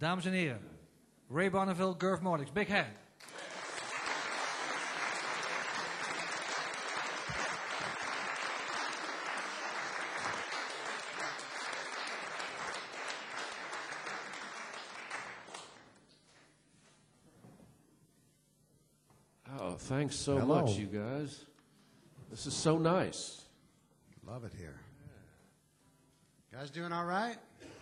Dames en heren, Ray Bonneville, Gurf Morlix, big hand. Oh, thanks so much, you guys. This is so nice. Love it here. Guys doing all right?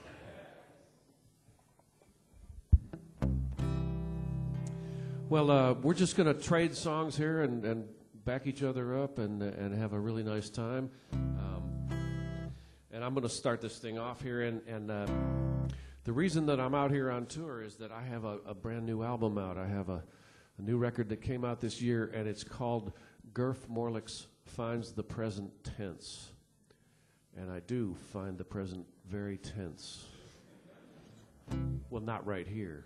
Well, we're just going to trade songs here and back each other up and have a really nice time. And I'm going to start this thing off here. And the reason that I'm out here on tour is that I have a brand new album out. I have a new record that came out this year, and it's called Gurf Morlix Finds the Present Tense. And I do find the present very tense. Well, not right here.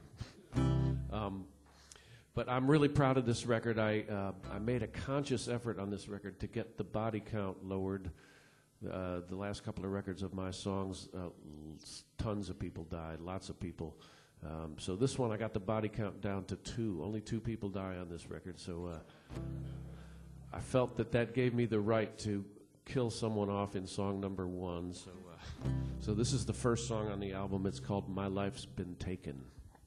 But I'm really proud of this record. I made a conscious effort on this record to get the body count lowered. The last couple of records of my songs, tons of people died, lots of people. So this one, I got the body count down to 2. Only 2 people die on this record. So I felt that gave me the right to kill someone off in song number 1. So this is the first song on the album. It's called My Life's Been Taken.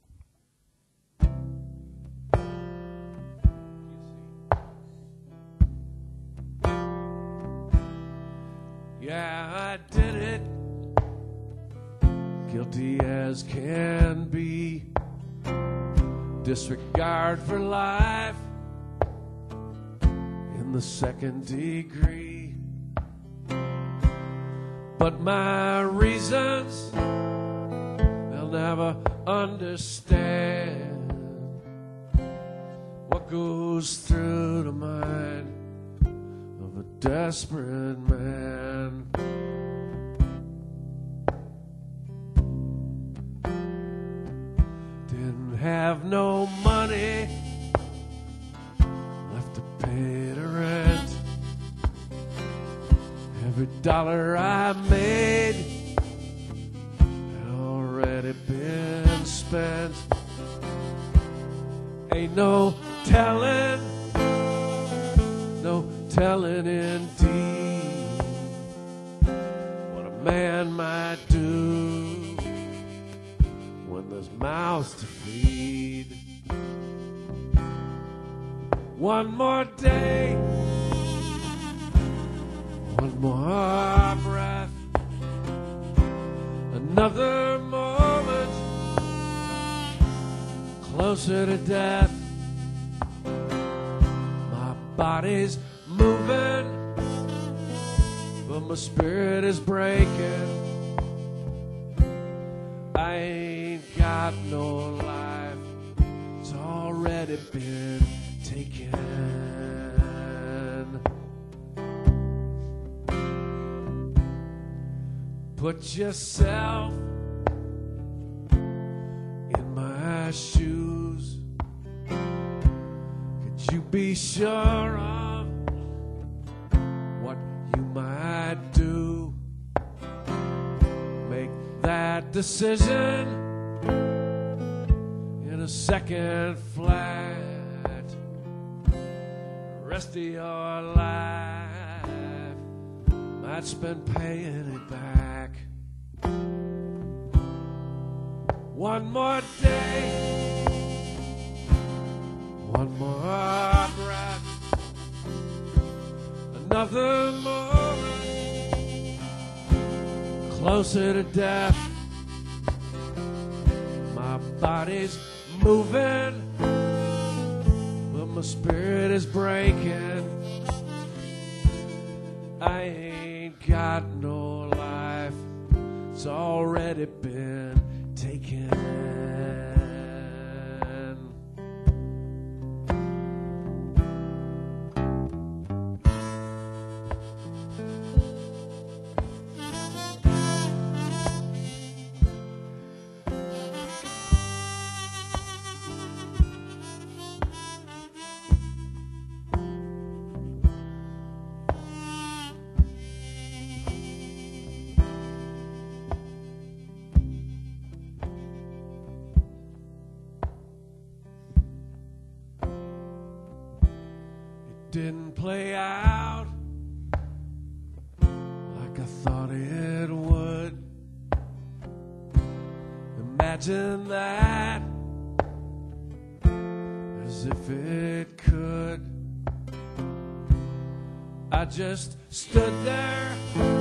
Yeah, I did it, guilty as can be, disregard for life in the second degree. But my reasons, they'll never understand what goes through the mind of a desperate man. Didn't have no money left to pay the rent. Every dollar I made had already been spent. Ain't no telling, no telling indeed what a man might do when there's mouths to feed. One more day, one more breath, another moment closer to death. My body's moving, but my spirit is breaking. I ain't got no life, it's already been taken. Put yourself in my shoes. Could you be sure of what you might do? Make that decision in a second flat. The rest of your life might spend paying it back. One more day, one more breath, another moment closer to death. My body's moving, but my spirit is breaking. I ain't got no life, it's already been taken. didn't play out like I thought it would. Imagine that, as if it could. I just stood there,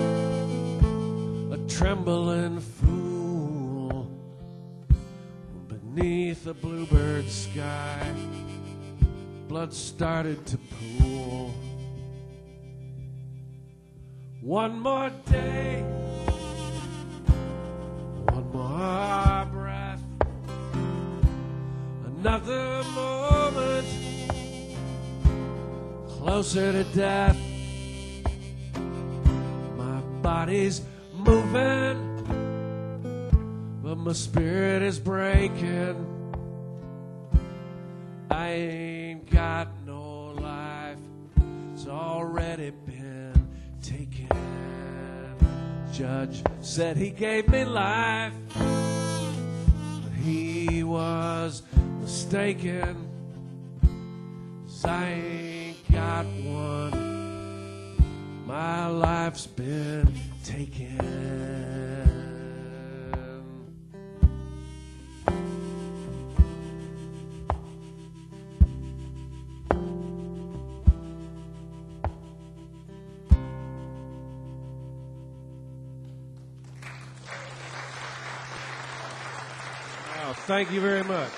a trembling fool, beneath a bluebird sky. Blood started to pool. One more day, one more breath, another moment closer to death. My body's moving, but my spirit is breaking. I ain't got no life, it's already been taken. Judge said he gave me life, but he was mistaken. 'Cause I ain't got one, my life's been taken. Thank you very much.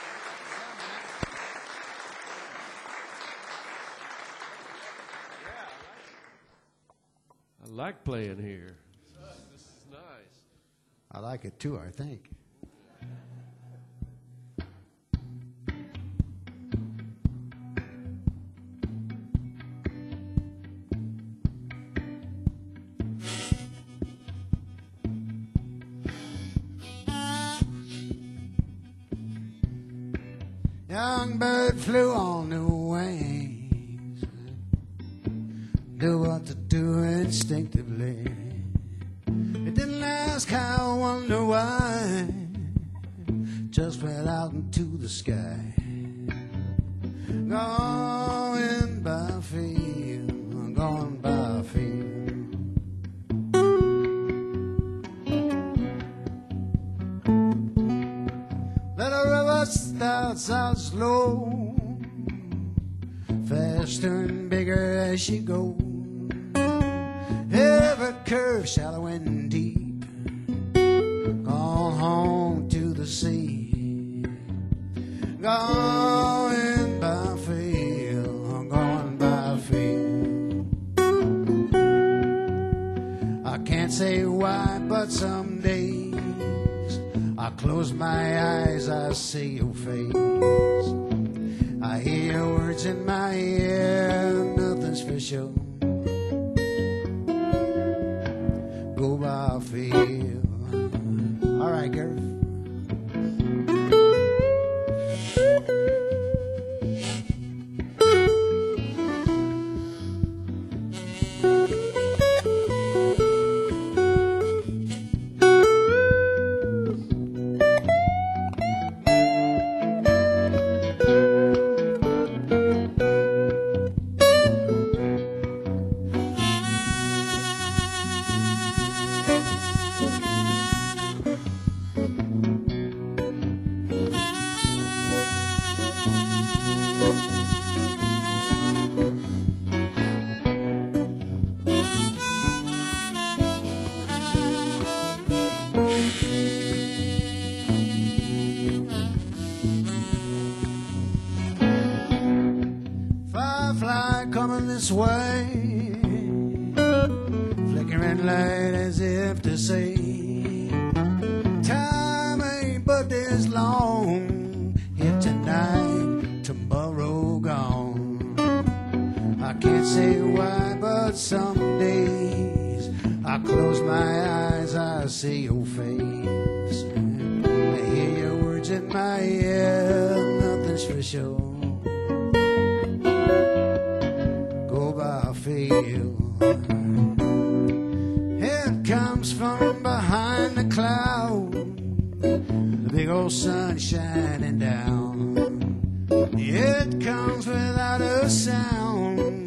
I like playing here. This is nice. I like it too, I think. Young bird flew on the wings, do what to do instinctively. It didn't ask how, wonder why, just went out into the sky. Going by feel, going by feel. Let a river starts out slow, faster and bigger as she goes. Every curve shallow and deep, gone home to the sea. Going by feel, going by feel. I can't say why, but some days I close my eyes, I see your face. I hear your words in my ear, nothing's for sure. Go by feel. All right, girl. Firefly coming this way, flickering light as if to say, time ain't but this long, if tonight, tomorrow gone. I can't say why, but some days I close my eyes, I see your face. I hear your words in my ear, nothing's for sure. Go by feel. It comes from behind the cloud, the big old sun shining down. It comes without a sound,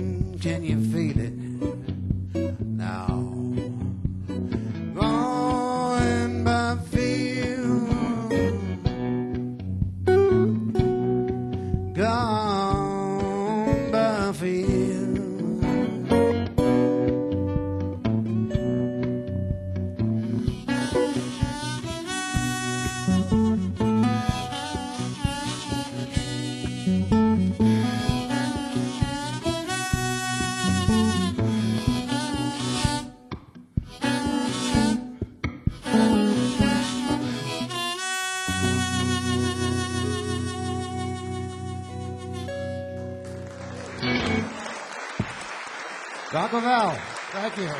Doc Lavelle, thank you.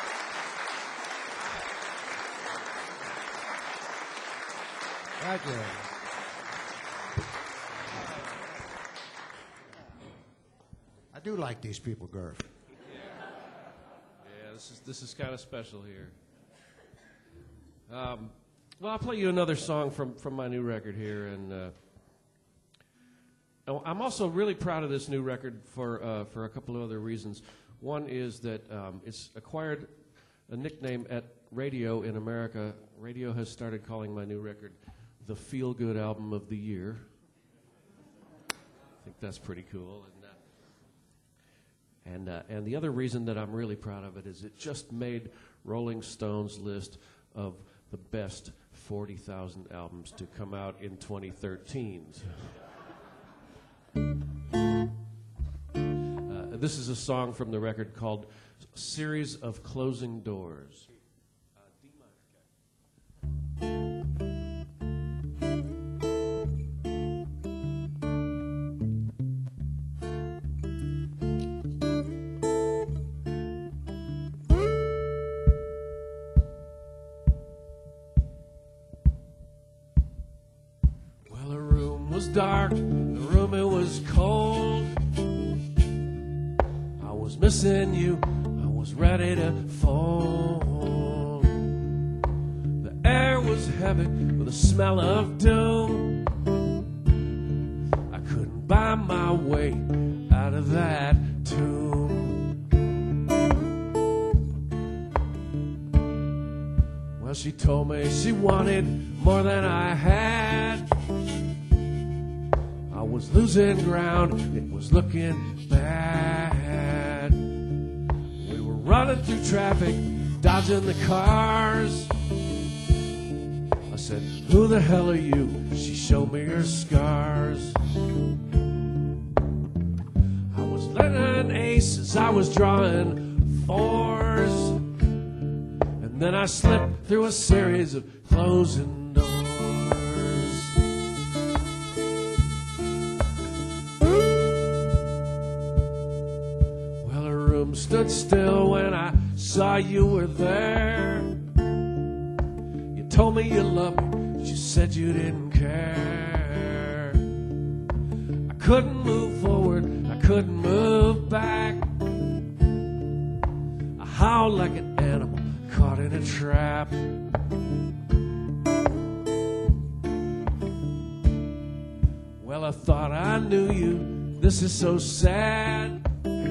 Thank you. I do like these people, Gerv. Yeah, this is kind of special here. Well, I'll play you another song from my new record here, and I'm also really proud of this new record for a couple of other reasons. One is that it's acquired a nickname at radio in America. Radio has started calling my new record the Feel Good Album of the Year. I think that's pretty cool. And the other reason that I'm really proud of it is it just made Rolling Stone's list of the best 40,000 albums to come out in 2013. This is a song from the record called Series of Closing Doors. Well, the room was dark, the room it was cold. I was missing you, I was ready to fold. The air was heavy with the smell of doom. I couldn't buy my way out of that tomb. Well, she told me she wanted more than I had. I was losing ground, it was looking bad. We were running through traffic, dodging the cars. I said, who the hell are you? She showed me her scars. I was letting aces, I was drawing fours. And then I slipped through a series of closing doors. Well, the room stood still when I saw you were there. You told me you loved me, but you said you didn't care. I couldn't move forward, I couldn't move back. I howled like an animal caught in a trap. Well, I thought I knew you, this is so sad.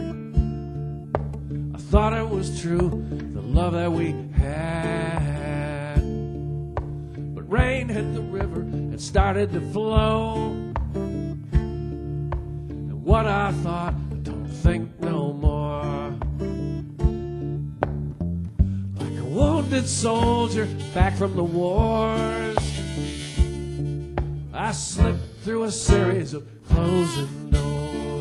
I thought it was true, the love that we had. But rain hit the river and started to flow. And what I thought, I don't think no more. Like a wounded soldier back from the wars, I slipped through a series of closing doors.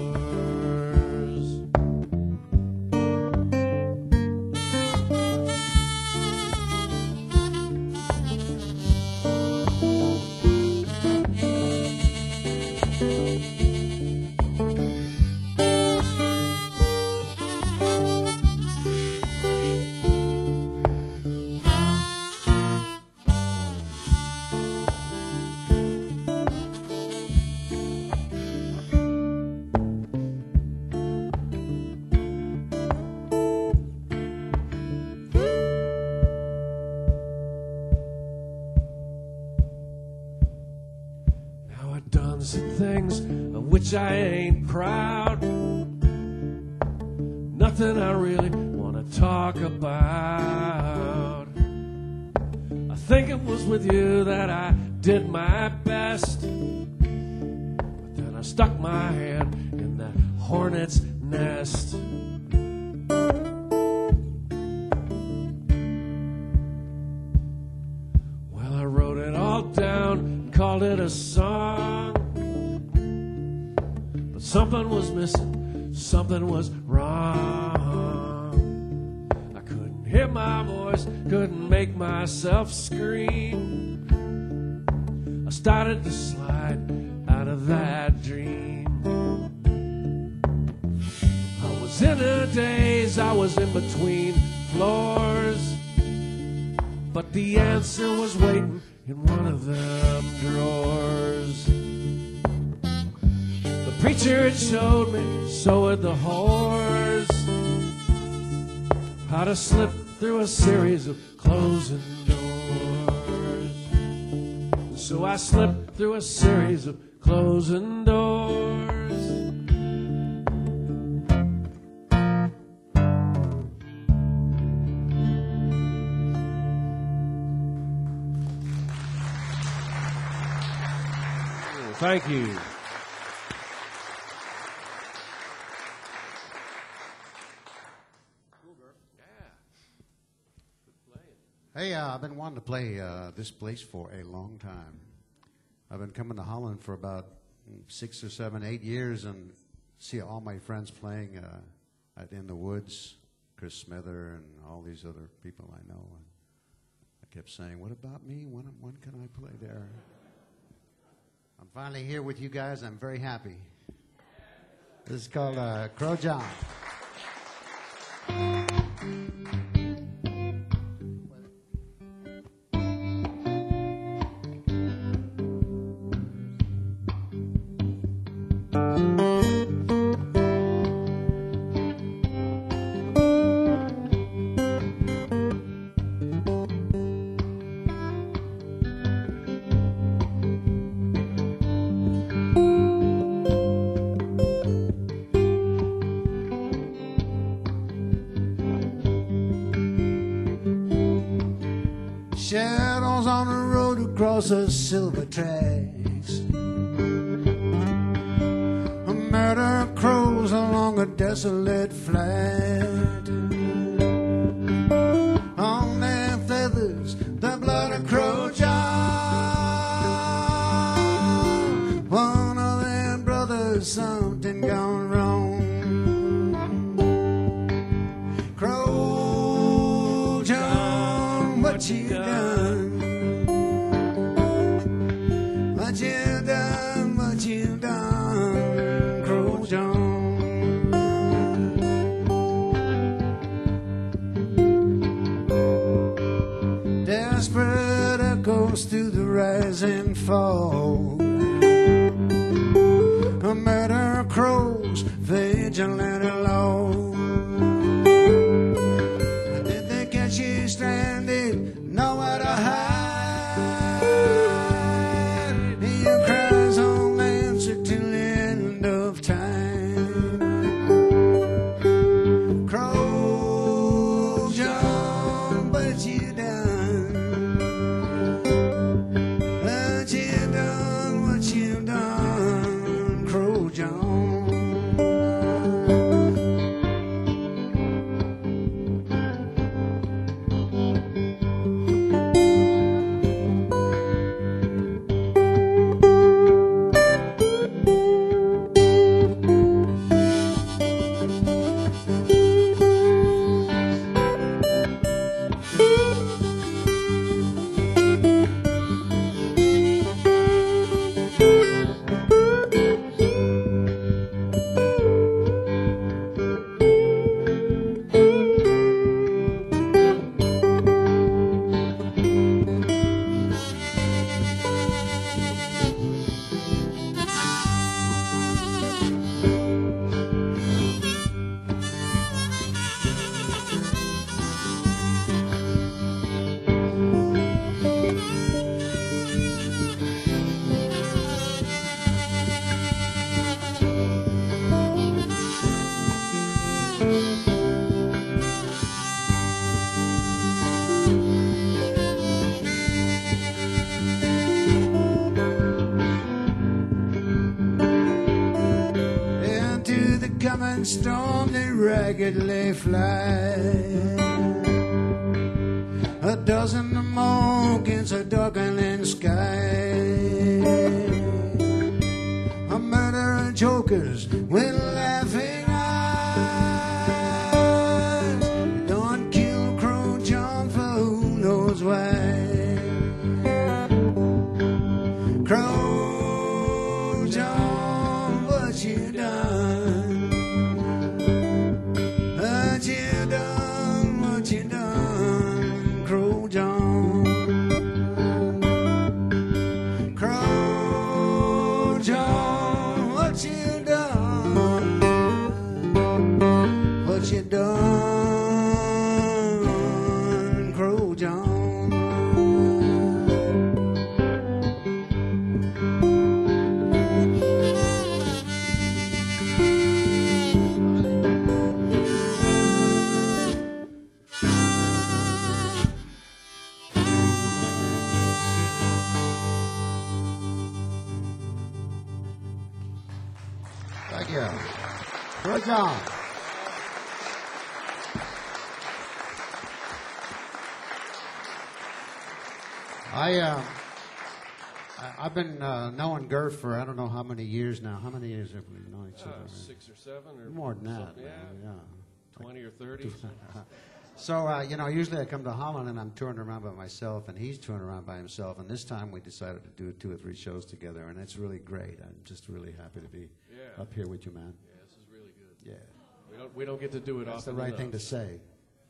Done some things of which I ain't proud. Nothing I really want to talk about. I think it was with you that I did my best, but then I stuck my hand in that hornet's nest. Well, I wrote it all down, called it a song, but something was missing, something was wrong. I couldn't hear my voice, couldn't make myself scream. I started to slide out of that dream. I was in a daze, I was in between floors, but the answer was waiting in one of them drawers. The preacher had showed me, so had the whores, how to slip through a series of closing doors. So I slipped through a series of closing doors. Thank you. Hey, I've been wanting to play this place for a long time. I've been coming to Holland for about 6 or 7, 8 years and see all my friends playing at In the Woods, Chris Smither and all these other people I know. And I kept saying, what about me? When can I play there? I'm finally here with you guys. I'm very happy. This is called Crow John. Shadows on the road across the silver tracks. A murder of crows along a desolate flat. On their feathers, the blood of Crow John. One of their brothers, something gone wrong. Crow John, what you done? What you done, what you done, Crow John. Desperate echoes through the rise and fall. A murder of crows, vigilante law. Did they catch you stranded? Nowhere to hide. Your cries won't answer till the end of time. Crow John, what you done? What you done? What you done, Crow John? Into the coming storm they raggedly fly. A dozen more against a darkening sky. A murder of jokers with laughing eyes. Don't kill Crow John for who knows why. Crow John, what you done? What you done? What you done, Crow John? Crow John, what you done? What you done, Crow John? Thank you. Crow John. I've been knowing Gert for I don't know how many years now. How many years have we known each other? 6 or 7 or More than that. something. Yeah. 20 or 30. So, usually I come to Holland and I'm touring around by myself, and he's touring around by himself. And this time we decided to do 2 or 3 shows together, and it's really great. I'm just really happy to be up here with you, man. Yeah, this is really good. Yeah, We don't get to do it that's the often right enough. thing to say.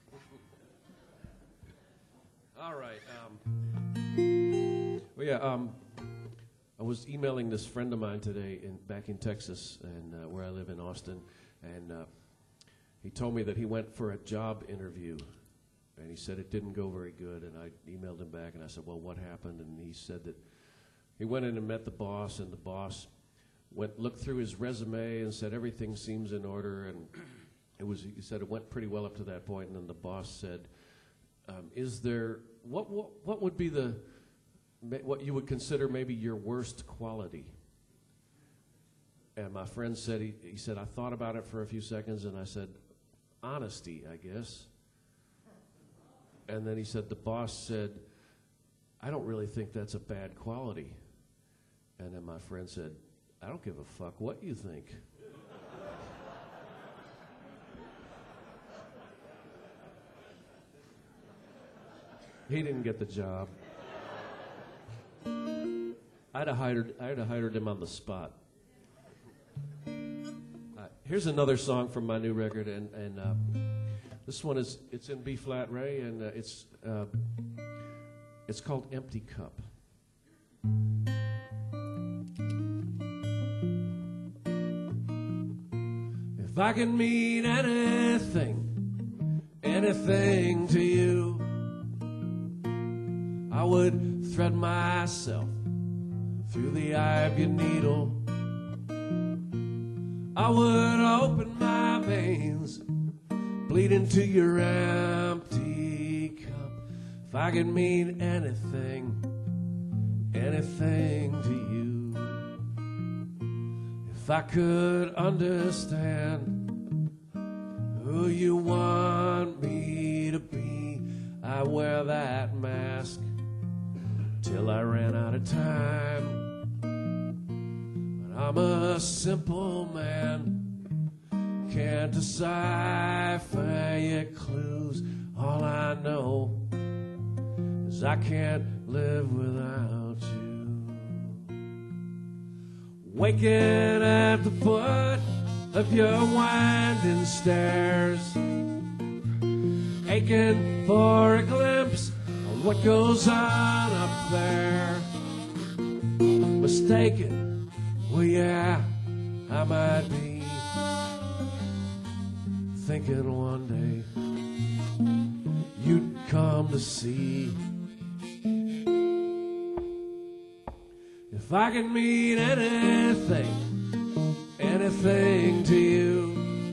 All right. I was emailing this friend of mine today back in Texas, and where I live in Austin, and he told me that he went for a job interview, and he said it didn't go very good. And I emailed him back, and I said, "Well, what happened?" And he said that he went in and met the boss, and the boss looked through his resume and said everything seems in order, and he said it went pretty well up to that point, and then the boss said, "Is there what would be what you would consider maybe your worst quality?" And my friend said he said I thought about it for a few seconds, and I said, "Honesty, I guess." And then he said the boss said, "I don't really think that's a bad quality." And then my friend said, "I don't give a fuck what you think." He didn't get the job. I'd have hired him on the spot. Here's another song from my new record, and this one it's in B flat, Ray, and it's called "Empty Cup." If I could mean anything to you, I would thread myself through the eye of your needle. I would open my veins, bleed into your empty cup. If I could mean anything to you. If I could understand who you want me to be, I wear that mask till I ran out of time. But I'm a simple man, can't decipher your clues. All I know is I can't live without you. Waking at the foot of your winding stairs, aching for a glimpse of what goes on up there. Mistaken, well yeah, I might be thinking one day you'd come to see. If I could mean anything to you,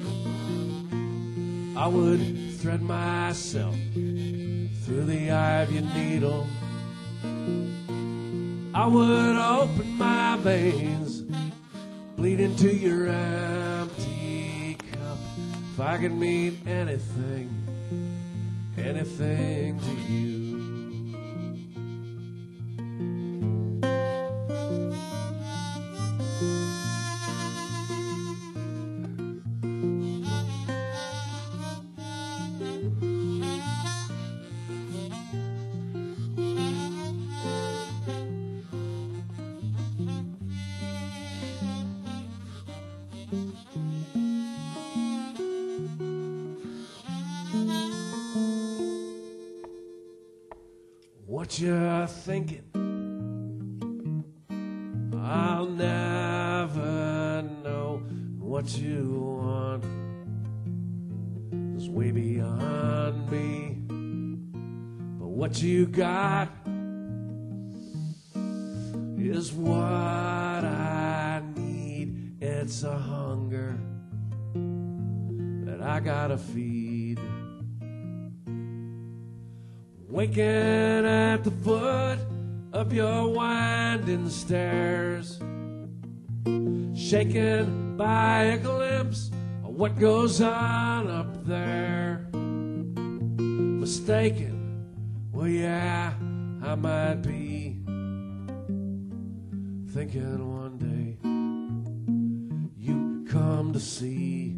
I would thread myself through the eye of your needle. I would open my veins, bleed into your empty cup. If I could mean anything to you. what you're thinking. I'll never know what you want. It's way beyond me. But what you got is what I need. It's a hunger that I gotta feed. Waking at the foot of your winding stairs, shaken by a glimpse of what goes on up there. Mistaken, well yeah, I might be thinking one day you come to see.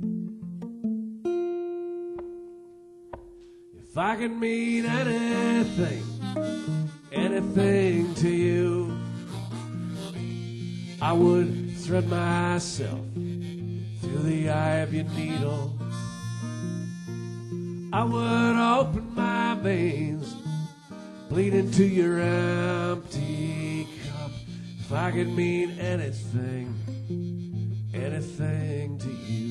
If I could mean anything, anything to you, I would thread myself through the eye of your needle. I would open my veins, bleed into your empty cup. If I could mean anything, anything to you.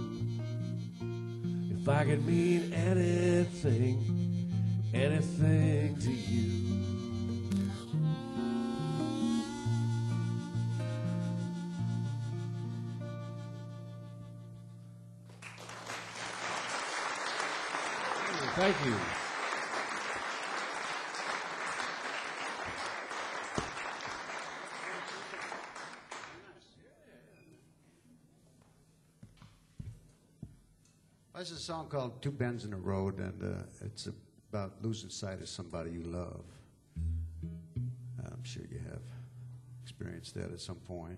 If I could mean anything, anything to you. Thank you. There's a song called Two Bends in the Road, and it's about losing sight of somebody you love. I'm sure you have experienced that at some point.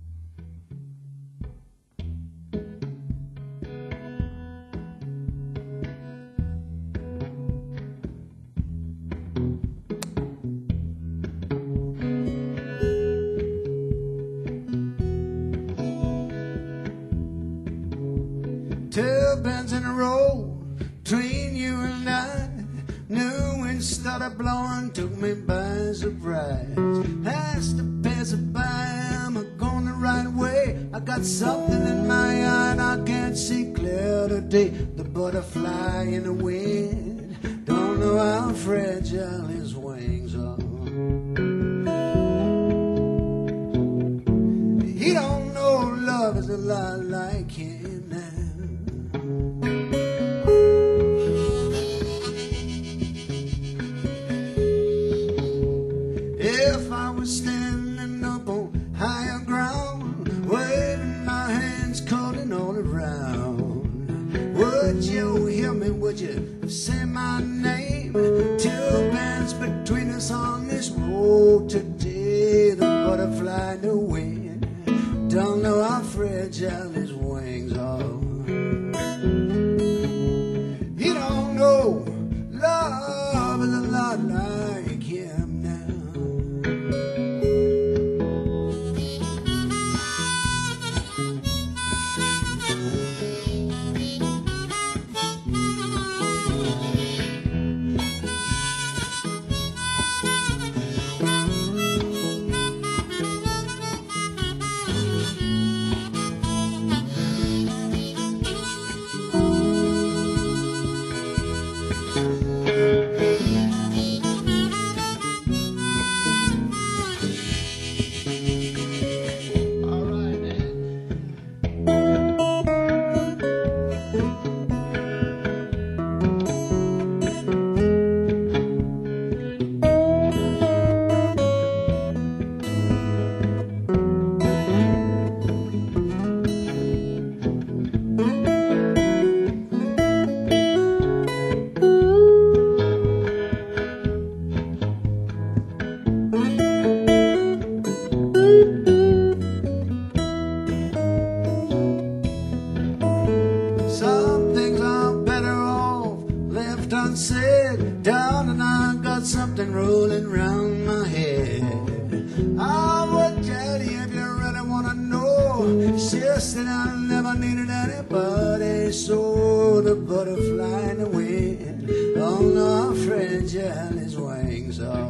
Two bends in a row between you and I. New wind started blowing, took me by surprise. Has to pass it by, I'm going the right way. I got something in my eye and I can't see clear today. The butterfly in the wind, don't know how fragile his wings are. He don't know love is a lot like him now. If I was standing up on higher ground, waving my hands, calling all around, would you hear me? Would you say my name? Two bands between us on this road today. The butterfly in the wind, don't know how fragile his wings are. He don't know love is a lot like him now. Some things are better off left unsaid. Darling, I got something rolling round my head. I would tell you if you really wanna know. It's just that I never needed anybody. So the butterfly in the wind, oh no, I'm afraid fragile his wings are.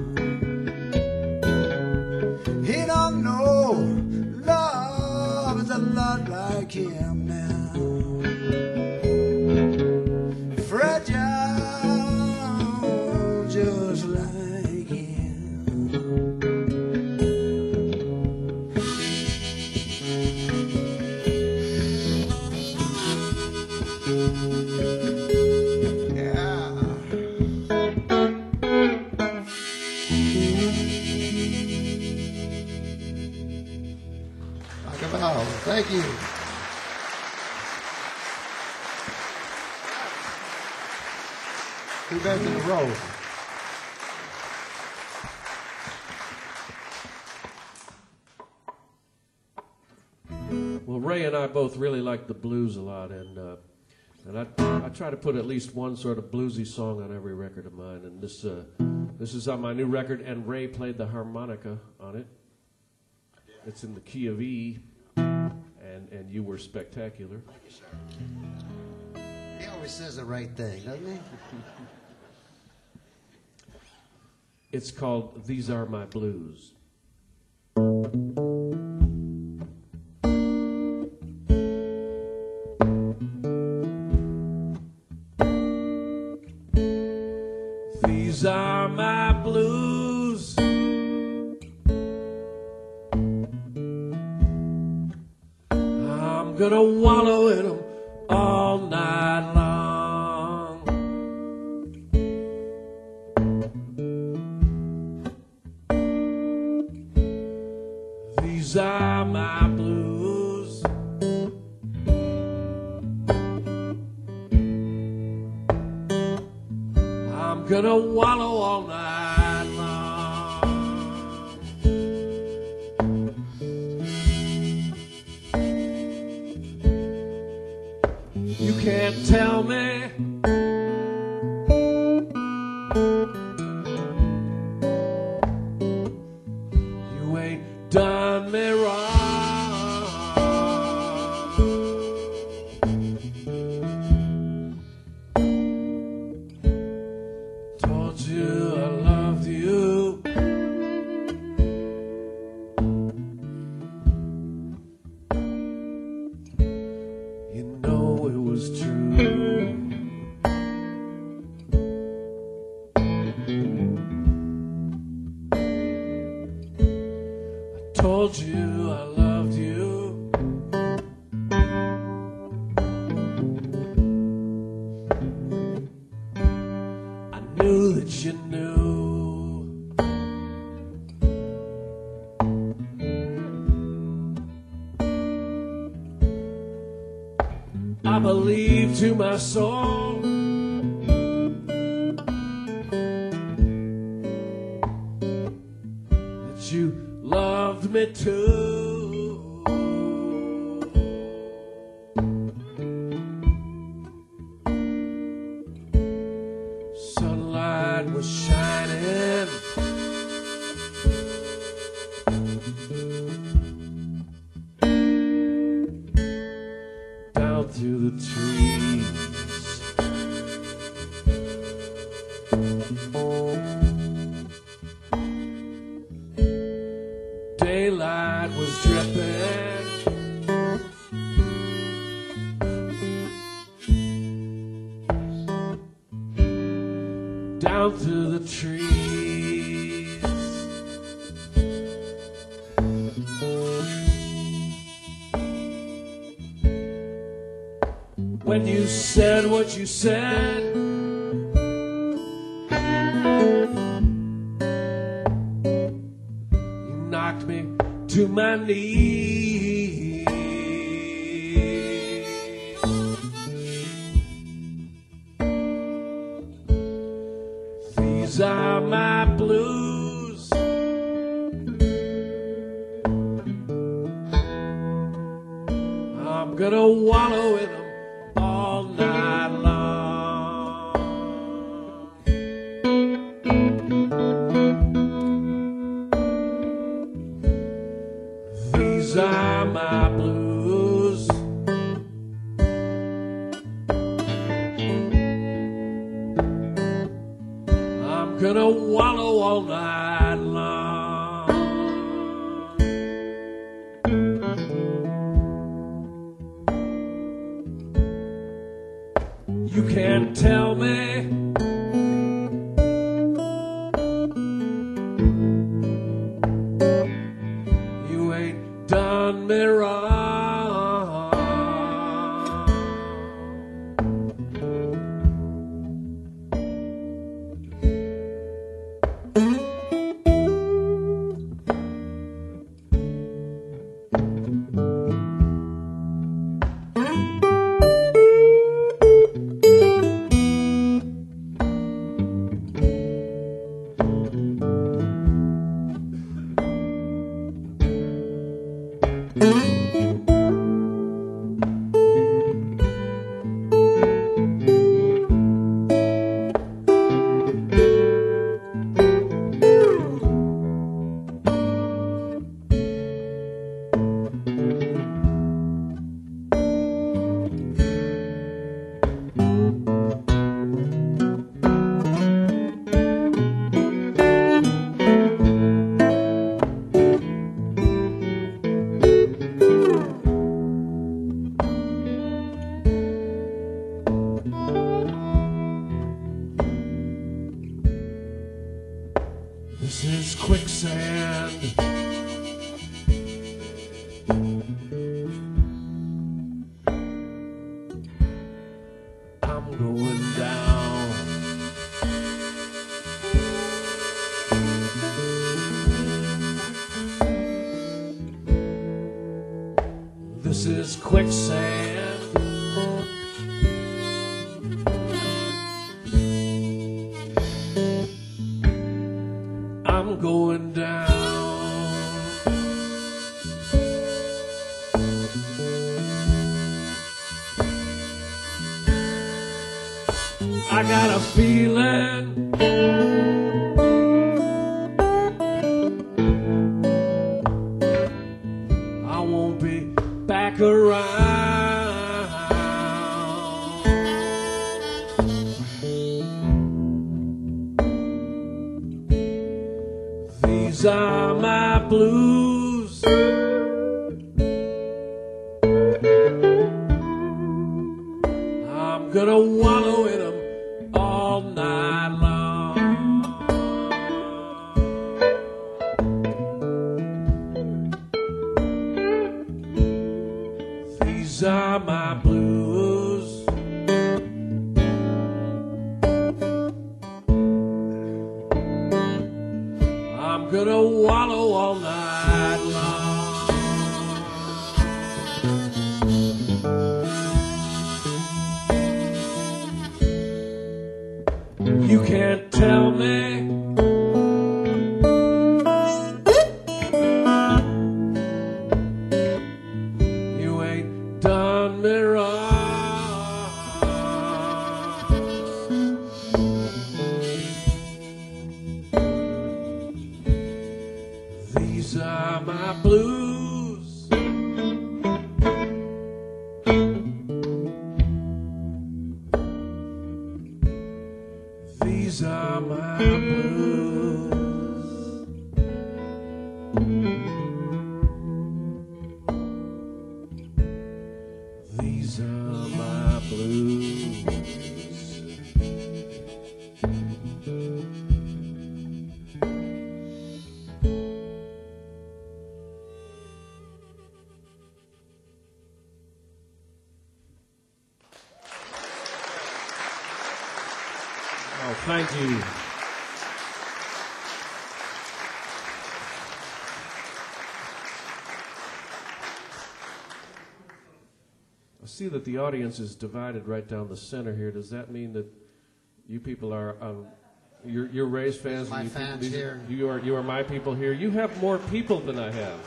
He don't know love is a lot like him now. Fragile, just like him. Yeah. Rock and roll. Thank you. Two beds in a row. Well, Ray and I both really like the blues a lot, and I try to put at least one sort of bluesy song on every record of mine. And this is on my new record, and Ray played the harmonica on it. It's in the key of E, and you were spectacular. Thank you, sir. He always says the right thing, doesn't he? It's called These Are My Blues. These are my blues. I'm gonna wallow in them all night long. These are my blues. I'm gonna wallow all night long. You can't tell me you ain't done me wrong. Told you I loved you. You know it was true. I told you I loved you. I knew that you knew. I believe to my soul that you loved me too. Sunlight was shining. Down through the trees. Daylight was dripping. Down through the trees. When you said what you said, you knocked me to my knees. These are my blues. I'm gonna wallow in them all night long. These are my blues. all night long. You can't tell me you ain't done me wrong. This is quicksand. I'm going down. This is quicksand. I'm going down. I got a feeling I won't be back around. These are my blues. I'm gonna wallow in them all night long. These are my blues. I'm gonna wallow all night long. You can't tell me you ain't done me wrong. These are my blues. These are my blues. These are my blues. Oh, thank you. I see that the audience is divided right down the center here. Does that mean that you people are you're Ray's fans? My and fans here. You are my people here. You have more people than I have.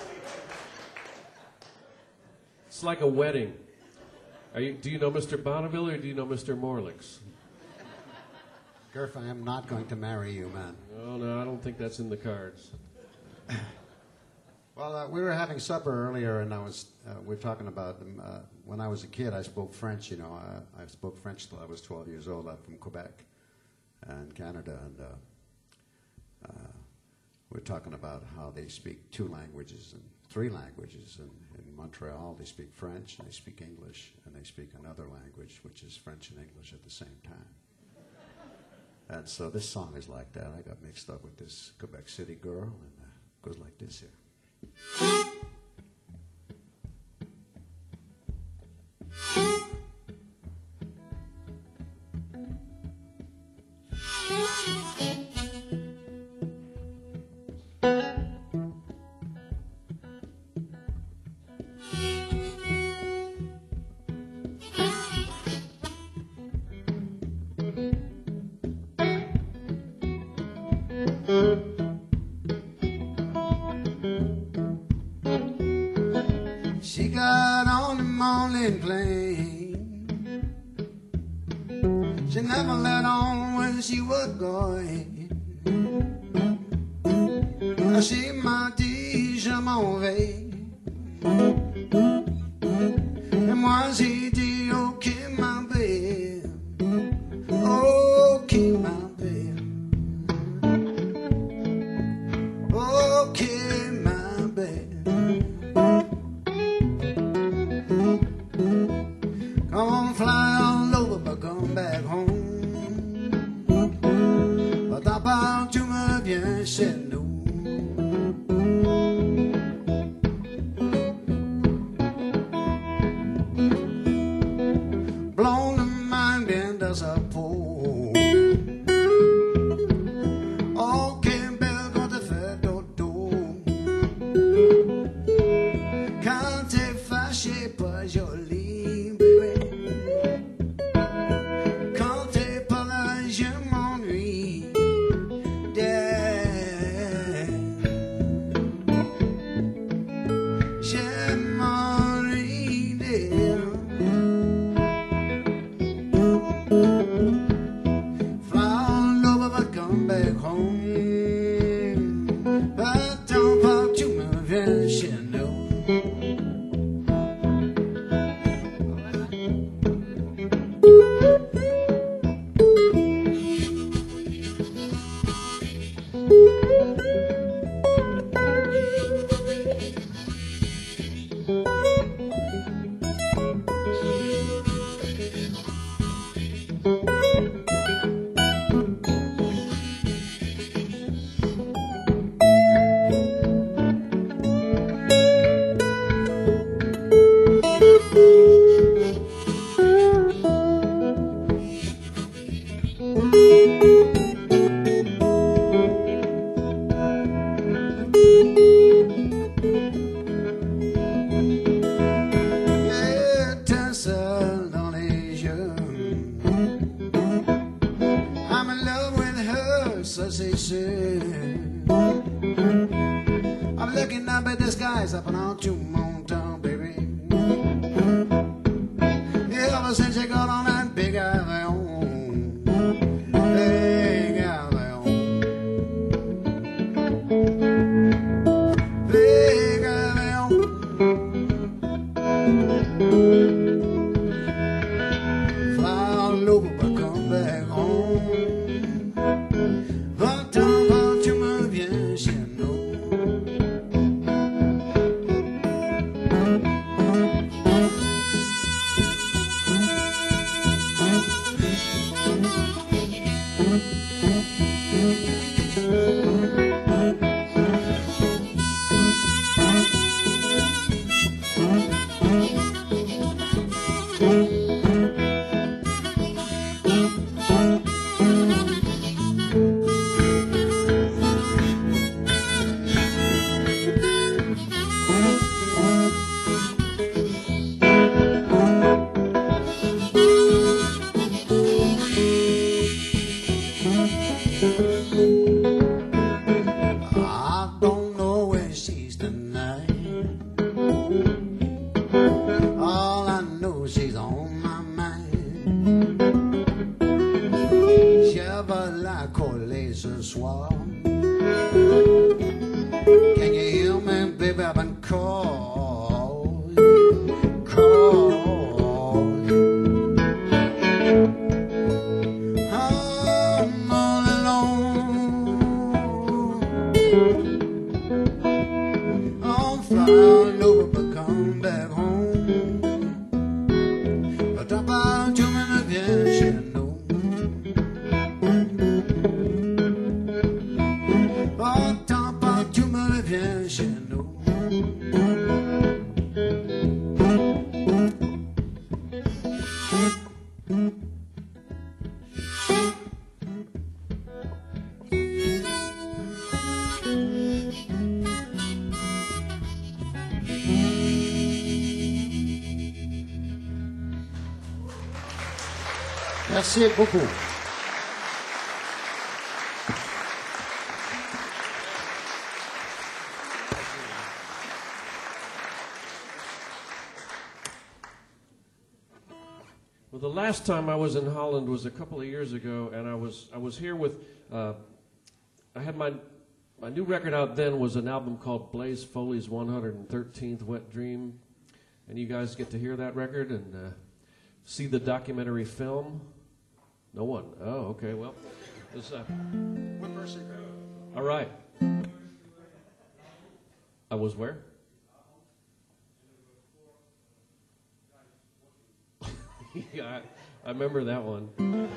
It's like a wedding. Do you know Mr. Bonneville or do you know Mr. Morlix? Gerf, I am not going to marry you, man. Oh, no, I don't think that's in the cards. Well, we were having supper earlier, and we were talking about when I was a kid, I spoke French, you know. I spoke French till I was 12 years old. I'm from Quebec and Canada, and we're talking about how they speak 2 languages and 3 languages. And in Montreal, they speak French, and they speak English, and they speak another language, which is French and English at the same time. And so this song is like that. I got mixed up with this Quebec City girl, and it goes like this here. She got on the morning plane. She never let on when she was going. She m'a dit je m'en vais. Et moi j'ai dit ok ma belle, ok ma belle, ok ma belle. Come on, fly all over, but come back home. But ta part, tu me viens chez nous. Blonde main bien dans sa peau. Oh, quelle belle quand t'es fait dodo. Quand t'es fâché, pas joli, bébé. Quand t'es pas là, je m'ennuie. Yeah. Je m'ennuie, yeah. Fly all over, but come back home. Attends pas que tu me viennes chez nous. Étincelle dans les yeux. I'm in love with her, ça c'est sûr. I'm looking up at the skies up and out to mountain, baby. Ever since you got on that big avion, big avion, big avion. Fly all over, but come back home. Va-t'en, va, tu me viens chez nous. I don't know where she's tonight. All I know is she's on my mind. Je vais la coller ce soir. Can you hear me, baby? I've been called, called. I'm all alone. Merci beaucoup. Well, the last time I was in Holland was a couple of years ago, and I was here with, I had my new record out then was an album called Blaze Foley's 113th Wet Dream, and you guys get to hear that record and see the documentary film. No one. Oh, okay. Well, this, What person? all right. I was where? Yeah, I remember that one.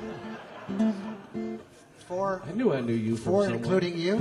Four. I knew you from Four, somewhere. including you.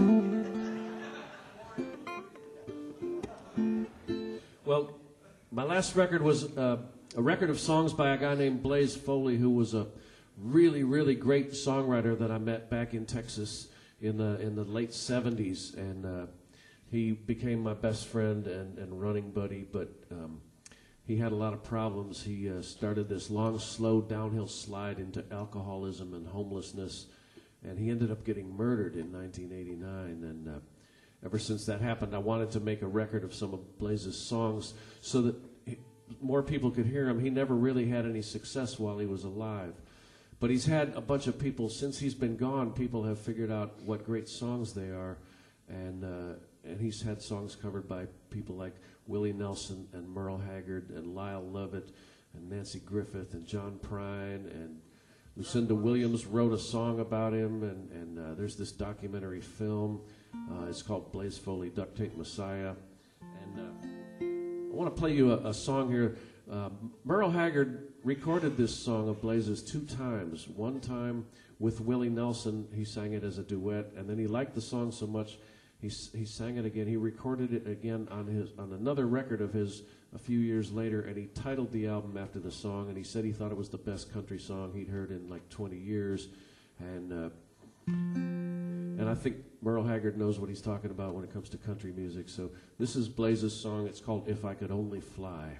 Well, my last record was a record of songs by a guy named Blaze Foley, who was a really, really great songwriter that I met back in Texas in the late 70s, and he became my best friend and running buddy, but he had a lot of problems. He started this long, slow downhill slide into alcoholism and homelessness, and he ended up getting murdered in 1989, and ever since that happened, I wanted to make a record of some of Blaze's songs so that more people could hear him. He never really had any success while he was alive. But he's had a bunch of people, since he's been gone, people have figured out what great songs they are. And he's had songs covered by people like Willie Nelson and Merle Haggard and Lyle Lovett and Nancy Griffith and John Prine, and Lucinda Williams wrote a song about him, and there's this documentary film. It's called Blaze Foley, Duct Tape Messiah. And I want to play you a song here. Merle Haggard recorded this song of Blaze's 2 times. One time with Willie Nelson, he sang it as a duet, and then he liked the song so much he sang it again. He recorded it again on another record of his a few years later, and he titled the album after the song, and he said he thought it was the best country song he'd heard in like 20 years. And I think Merle Haggard knows what he's talking about when it comes to country music. So this is Blaze's song. It's called If I Could Only Fly.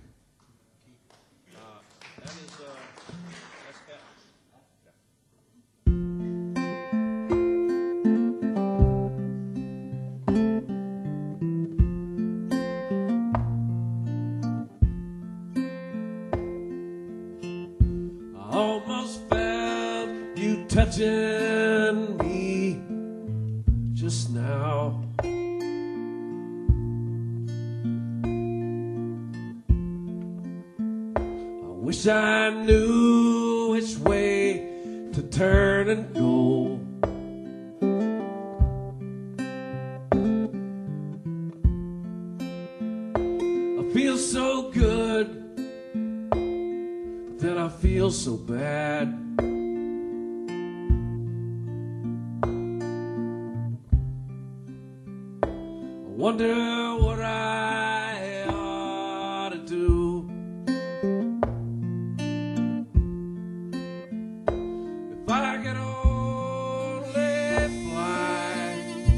I almost felt you touching me just now. I wish I knew which way to turn and go. I feel so good, then I feel so bad. I wonder what I ought to do. If I could only fly,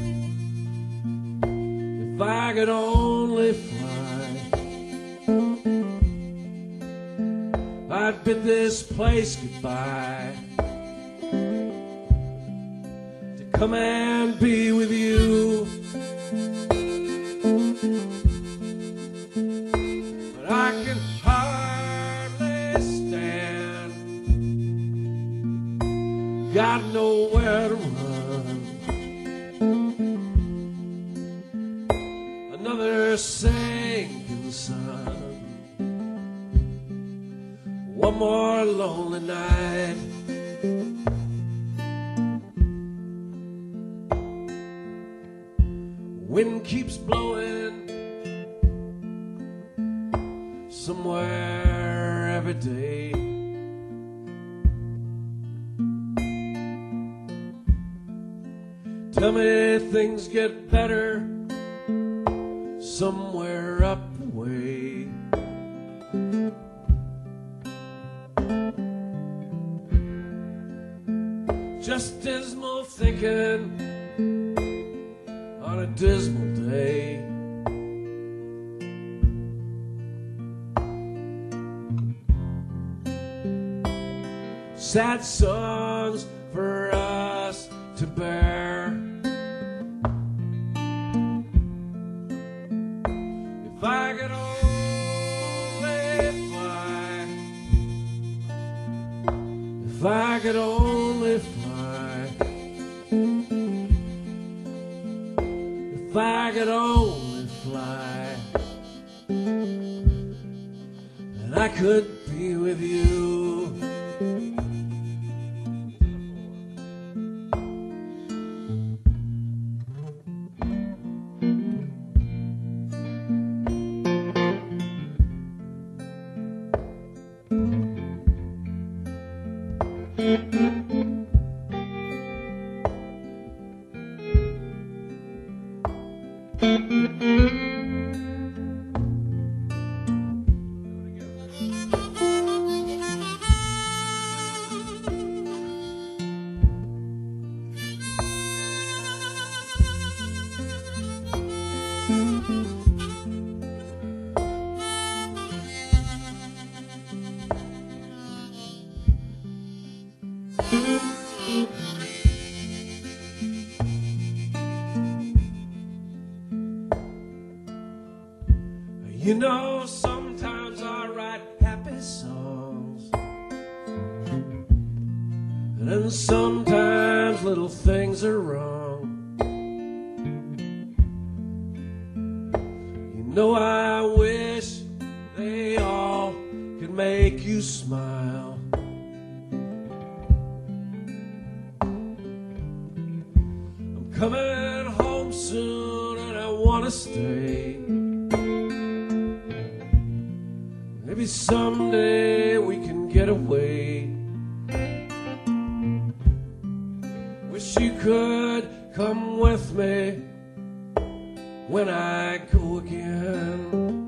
if I could only fly, I'd bid this place goodbye to come and be with you. But I can hardly stand, got nowhere to run. Another sinking sun, one more lonely night. Wind keeps blowing somewhere every day. Tell me things get better somewhere up the way. Just dismal thinking on a dismal day. sad songs for us to bear. If I could only fly, if I could only fly, if I could only fly, then I could be with you. You know, sometimes I write happy songs, and then sometimes little things are wrong. You know, I wish they all could make you smile. I'm coming home soon and I want to stay. Maybe someday we can get away. Wish you could come with me when I go again.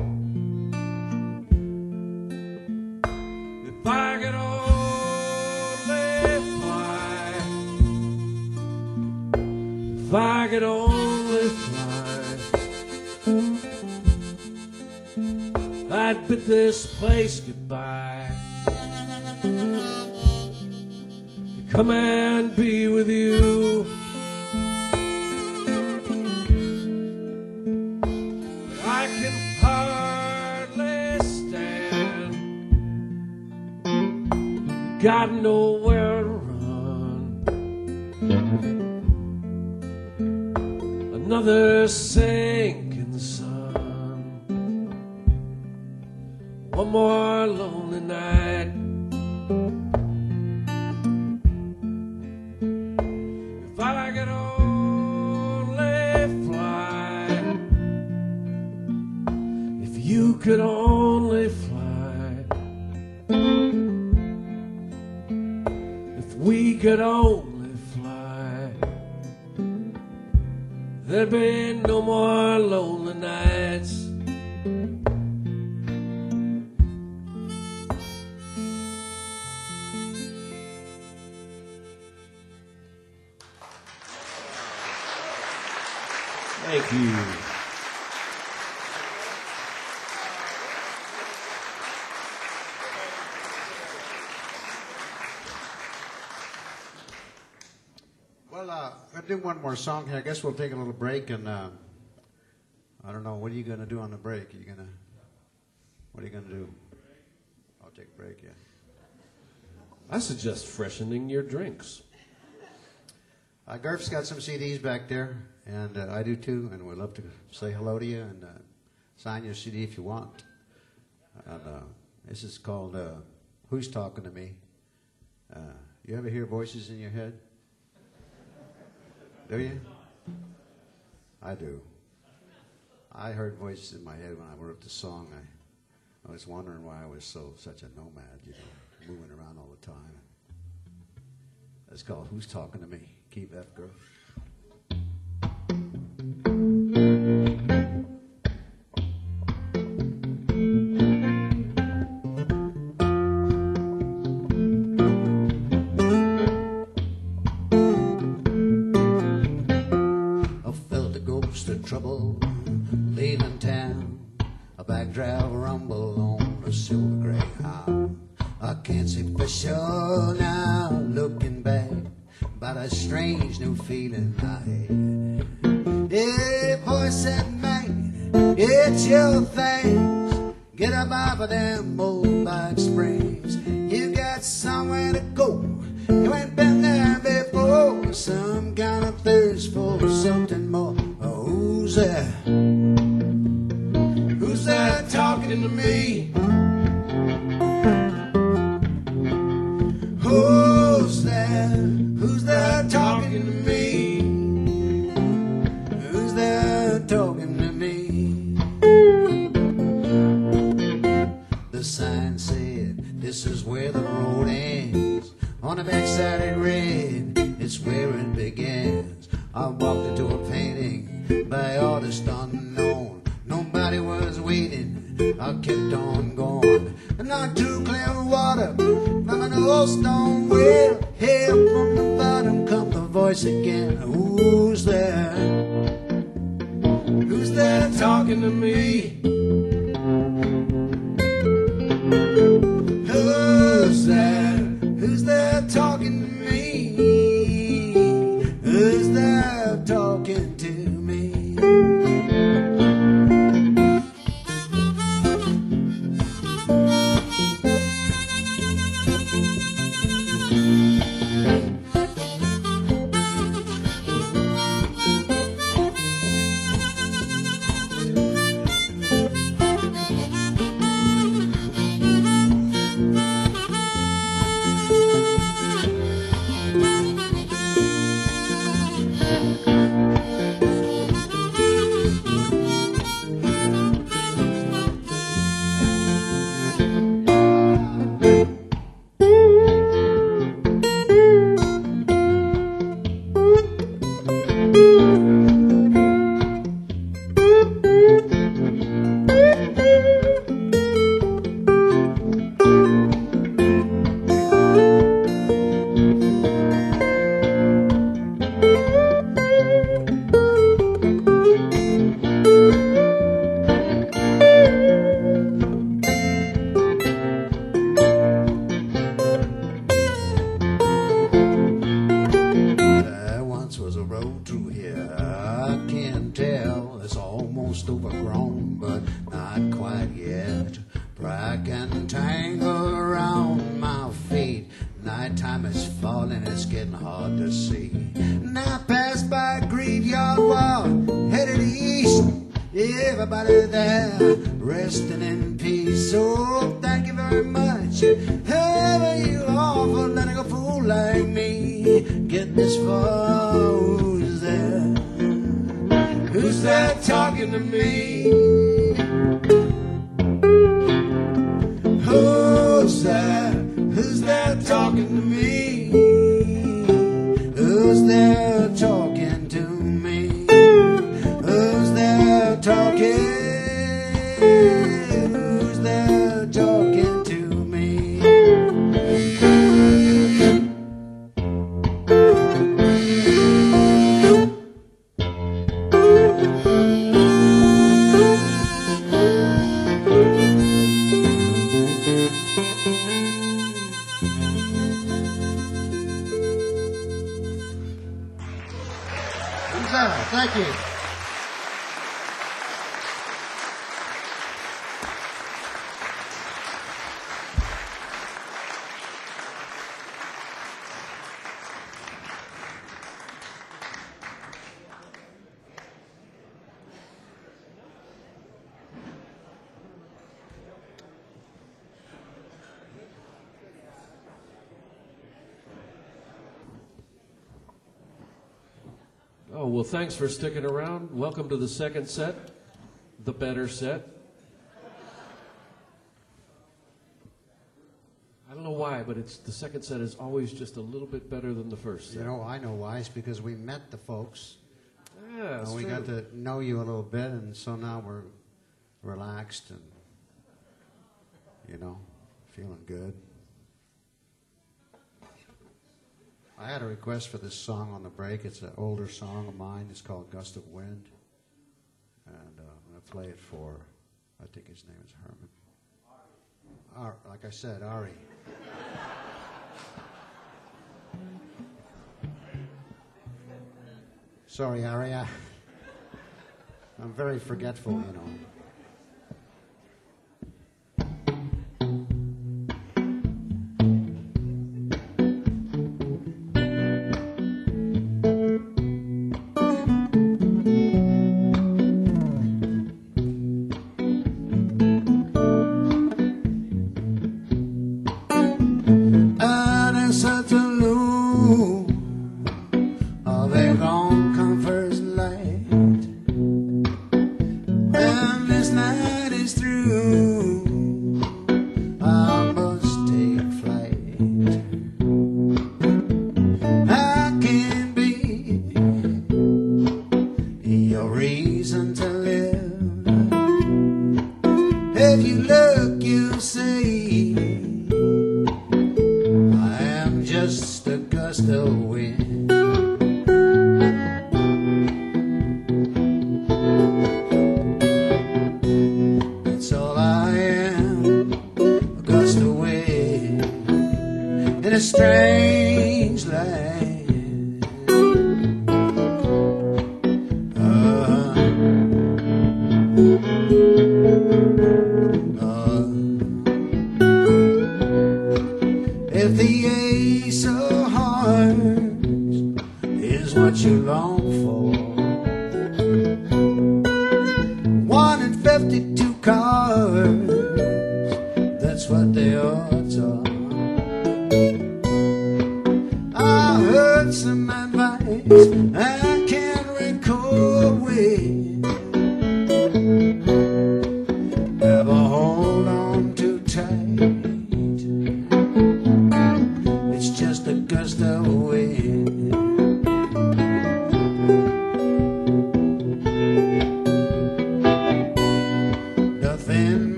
If I could only fly, if I could only fly, I'd bid this place goodbye to come and be with you. But I can hardly stand, got nowhere to run. Another sinking sun. One more lonely night. If I could only fly, if you could only fly, if we could only fly, there'd be no more lonely nights. Thank you. Well, we'll do one more song here. I guess we'll take a little break, and I don't know. What are you going to do on the break? What are you going to do? I'll take a break, yeah. I suggest freshening your drinks. Garf's got some CDs back there, and I do too, and we'd love to say hello to you and sign your CD if you want. And this is called Who's Talking to Me? You ever hear voices in your head? Do you? I do. I heard voices in my head when I wrote the song. I was wondering why I was such a nomad, moving around all the time. It's called Who's Talking to Me? Keep F. Girl. I felt the ghost of trouble leaving town. A backdraft rumble on a silver Greyhound. I can't say for sure now, looking back, but a strange new feeling I had. A voice said, man, it's your things. Get up off of them old bike springs. You got somewhere to go. You ain't been there before. Some kind of thirst for something more. Oh, who's there? Who's there talking to me? Who's there? Who's there talking to me? Who's there talking to me? The sign said, this is where the road ends. On the backside it read, it's where it begins. I walked into a painting by artist unknown. Nobody was waiting, I kept on going. And not too clear water from an old stone well. Here from the bottom come the voice again. Who's there? Who's there talking to me? Who's there? Who's there talking to me? Who's there talking to me? Overgrown, but not quite yet. Black and tangled around my feet. Nighttime is falling, it's getting hard to see. And I passed by a graveyard wall, headed east. Everybody there resting in peace. So thank you very much, whoever you are, for letting a fool like me get this far. Who's there? Who's there talking to me? Who's there? Who's there talking to me? Who's there talking to me? Who's there talking? Who's there talking to me? Thank you. Oh, well, thanks for sticking around. Welcome to the second set, the better set. I don't know why, but the second set is always just a little bit better than the first set. You know, I know why. It's because we met the folks. Yeah, that's We true. got to know you a little bit, and so now we're relaxed and, you know, feeling good. I had a request for this song on the break. It's an older song of mine. It's called Gust of Wind. And I'm going to play it for, I think his name is Herman. Like I said, Ari. Sorry, Harry. I'm very forgetful, you know.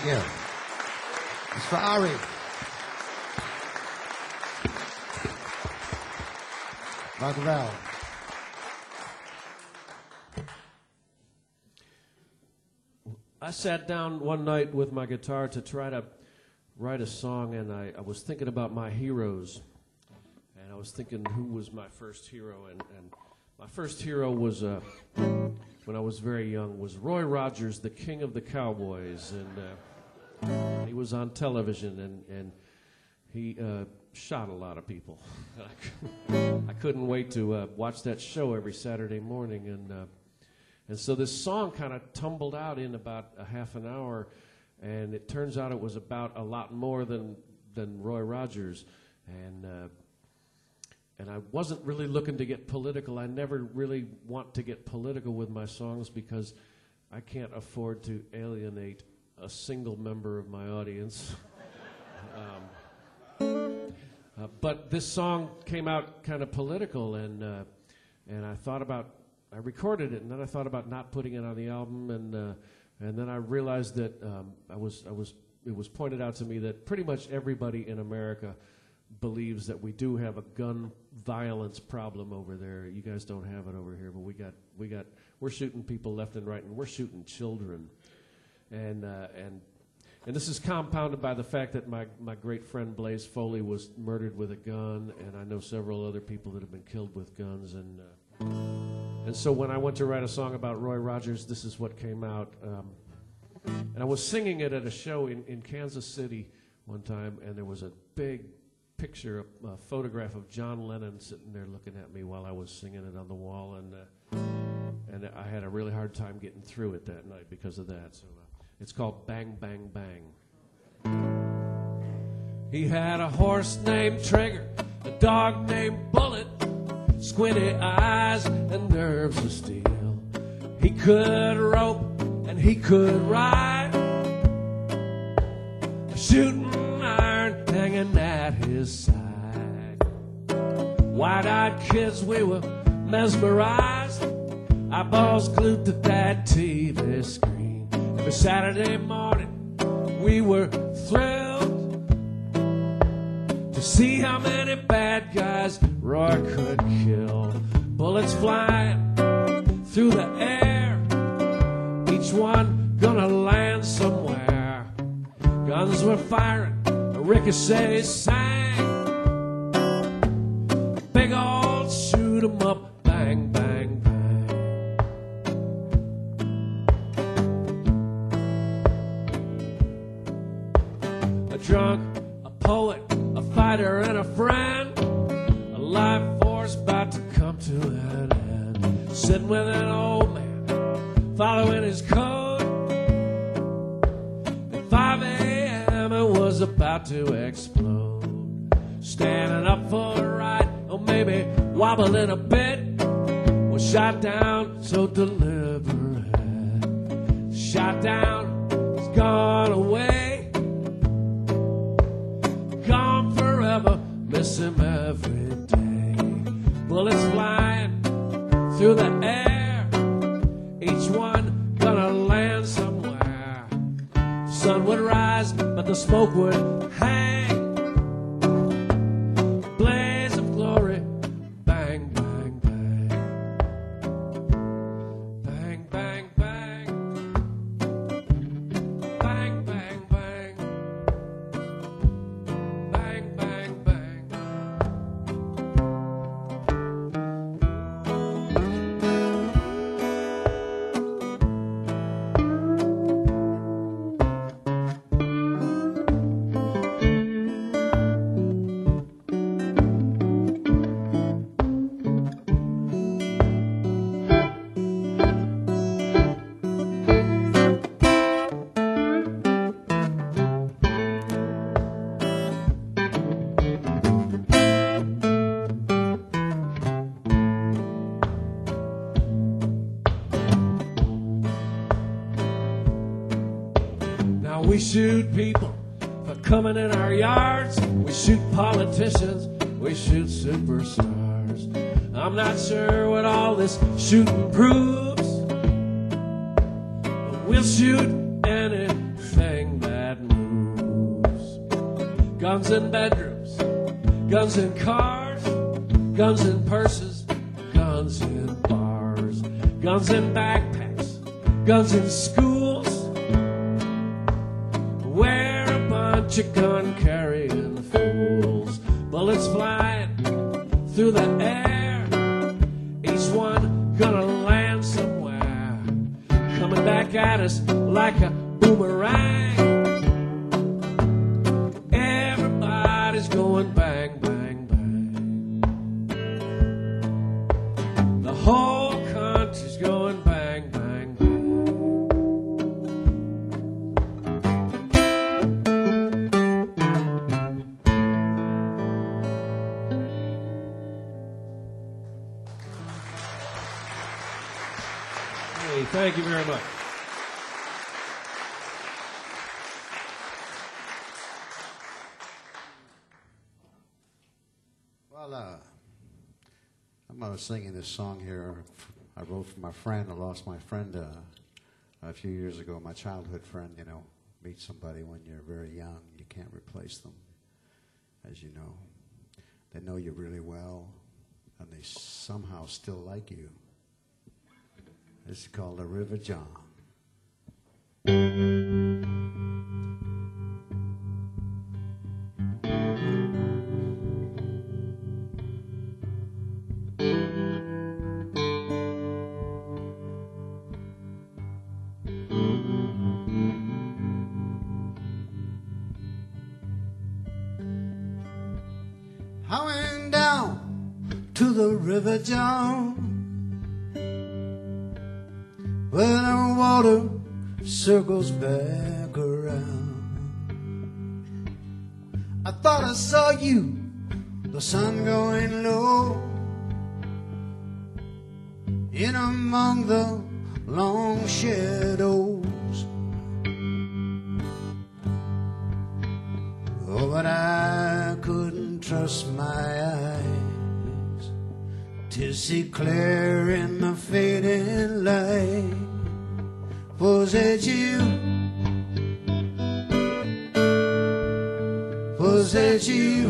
you. It's for Ari. Rockefeller. I sat down one night with my guitar to try to write a song, and I was thinking about my heroes. And I was thinking who was my first hero. And my first hero was, when I was very young, was Roy Rogers, the king of the Cowboys. And he was on television, and he shot a lot of people. I couldn't wait to watch that show every Saturday morning. And so this song kind of tumbled out in about a half an hour, and it turns out it was about a lot more than Roy Rogers. And I wasn't really looking to get political. I never really want to get political with my songs because I can't afford to alienate a single member of my audience. But this song came out kind of political, and I thought about, I recorded it, and then I thought about not putting it on the album, and then I realized that it was pointed out to me that pretty much everybody in America believes that we do have a gun violence problem over there. You guys don't have it over here, but we're shooting people left and right, and we're shooting children, and this is compounded by the fact that my great friend Blaze Foley was murdered with a gun, and I know several other people that have been killed with guns, and so when I went to write a song about Roy Rogers, this is what came out. And I was singing it at a show in Kansas City one time, and there was a big picture, a photograph of John Lennon sitting there looking at me while I was singing it on the wall, and I had a really hard time getting through it that night because of that. So it's called Bang, Bang, Bang. He had a horse named Trigger, a dog named Bullet, squinty eyes and nerves of steel. He could rope and he could ride, a shooting iron hanging at his side. Wide-eyed kids, we were mesmerized, eyeballs glued to that TV screen. Every Saturday morning we were thrilled to see how many bad guys Roy could kill. Bullets flying through the air, each one gonna land somewhere. Guns were firing, a ricochet sang, big old shoot 'em up, bang, bang, bang. A drunk, a poet, a fighter, and a friend, a life force about to come to an end. Sitting with an old man, following his code. At 5 a.m. it was about to explode. Standing up for the right, or maybe wobbling a bit, was shot down so deliberate. Shot down, he's gone away, gone forever, miss him every day. Bullets flying through the air, each one gonna land somewhere. Sun would rise, but the smoke would hang. Blaze of glory, bang, bang, bang. Bang, bang, bang. Bang, bang, bang. Bang, bang, bang. Now we shoot people for coming in our yards. We shoot politicians. We shoot superstars. I'm not sure what all this shooting proves, but we'll shoot anything that Guns in bedrooms, guns in cars, guns in purses, guns in bars, guns in backpacks, guns in schools, where a bunch of gun-carrying fools, bullets flying through the air, each one gonna land somewhere, coming back at us like a boomerang. Everybody's going bang, bang, bang. The whole country's going bang, bang, bang. Hey, thank you very much. Well, I'm singing this song here. I wrote for my friend. I lost my friend a few years ago, my childhood friend. You know, meet somebody when you're very young. You can't replace them, as you know. They know you really well, and they somehow still like you. This is called The River John. I went down to the River John, where the water circles back around. I thought I saw you, the sun going low, in among the long shadows. Oh, but I couldn't trust my eyes to see clear in the fading light. Was it you? Was it you?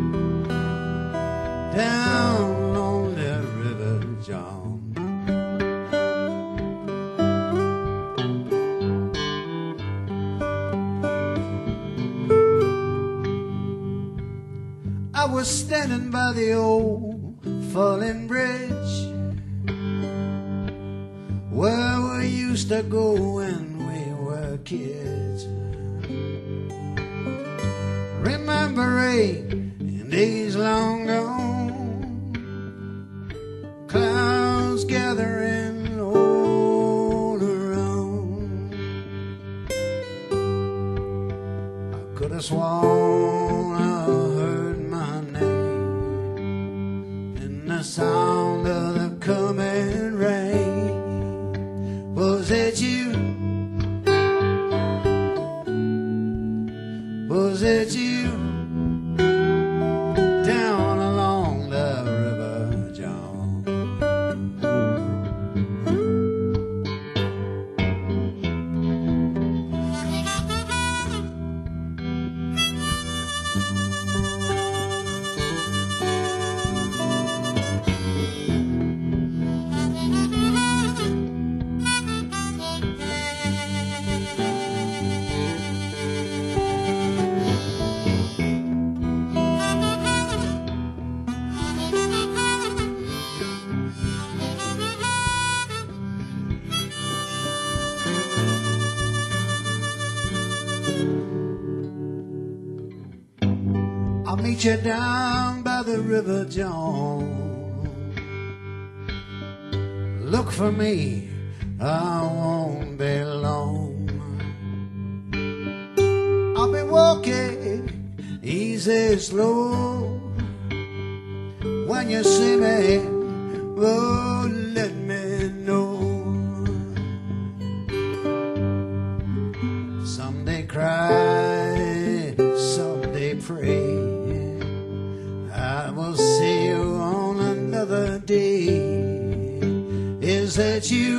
Down on the River John. I was standing by the old falling bridge, where we used to go when we were kids. Remembering days long gone, clouds gathering all around. I could have sworn I heard my name in the sound of the coming rain. Was it you? Was it you? Down along the River John. I'll meet you down by the River John. Look for me, I won't be long. I'll be walking easy, slow. When you see me, oh, let me know. Someday cry, someday pray. I will see you on another day. Is that you?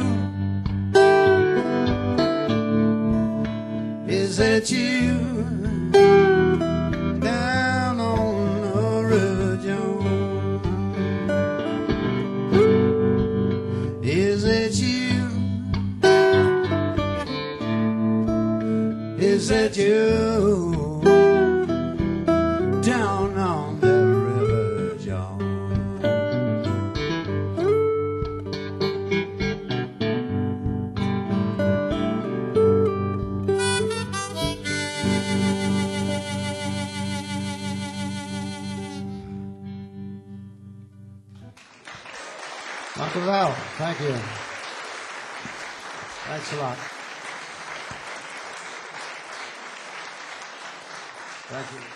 Is that you? visit you down on the river, John. Uncle Val, thank you. Thanks a lot. Thank you.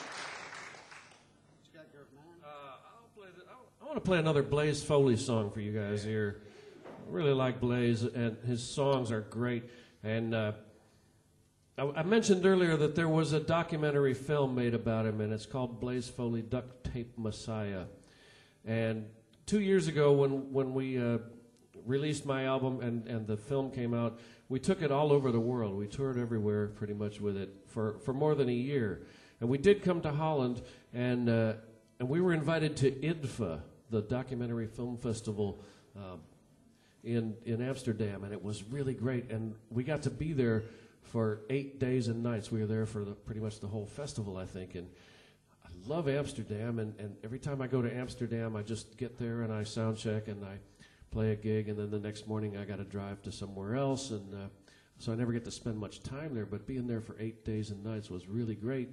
I want to play another Blaze Foley song for you guys here. I really like Blaze, and his songs are great. And I mentioned earlier that there was a documentary film made about him, and it's called Blaze Foley Duct Tape Messiah. And 2 years ago, when we released my album and the film came out, we took it all over the world. We toured everywhere pretty much with it for more than a year. And we did come to Holland, and we were invited to IDFA, the Documentary Film Festival in Amsterdam, and it was really great. And we got to be there for 8 days and nights. We were there for pretty much the whole festival, I think. And I love Amsterdam, and every time I go to Amsterdam, I just get there and I sound check and I play a gig, and then the next morning I got to drive to somewhere else, and so I never get to spend much time there. But being there for 8 days and nights was really great,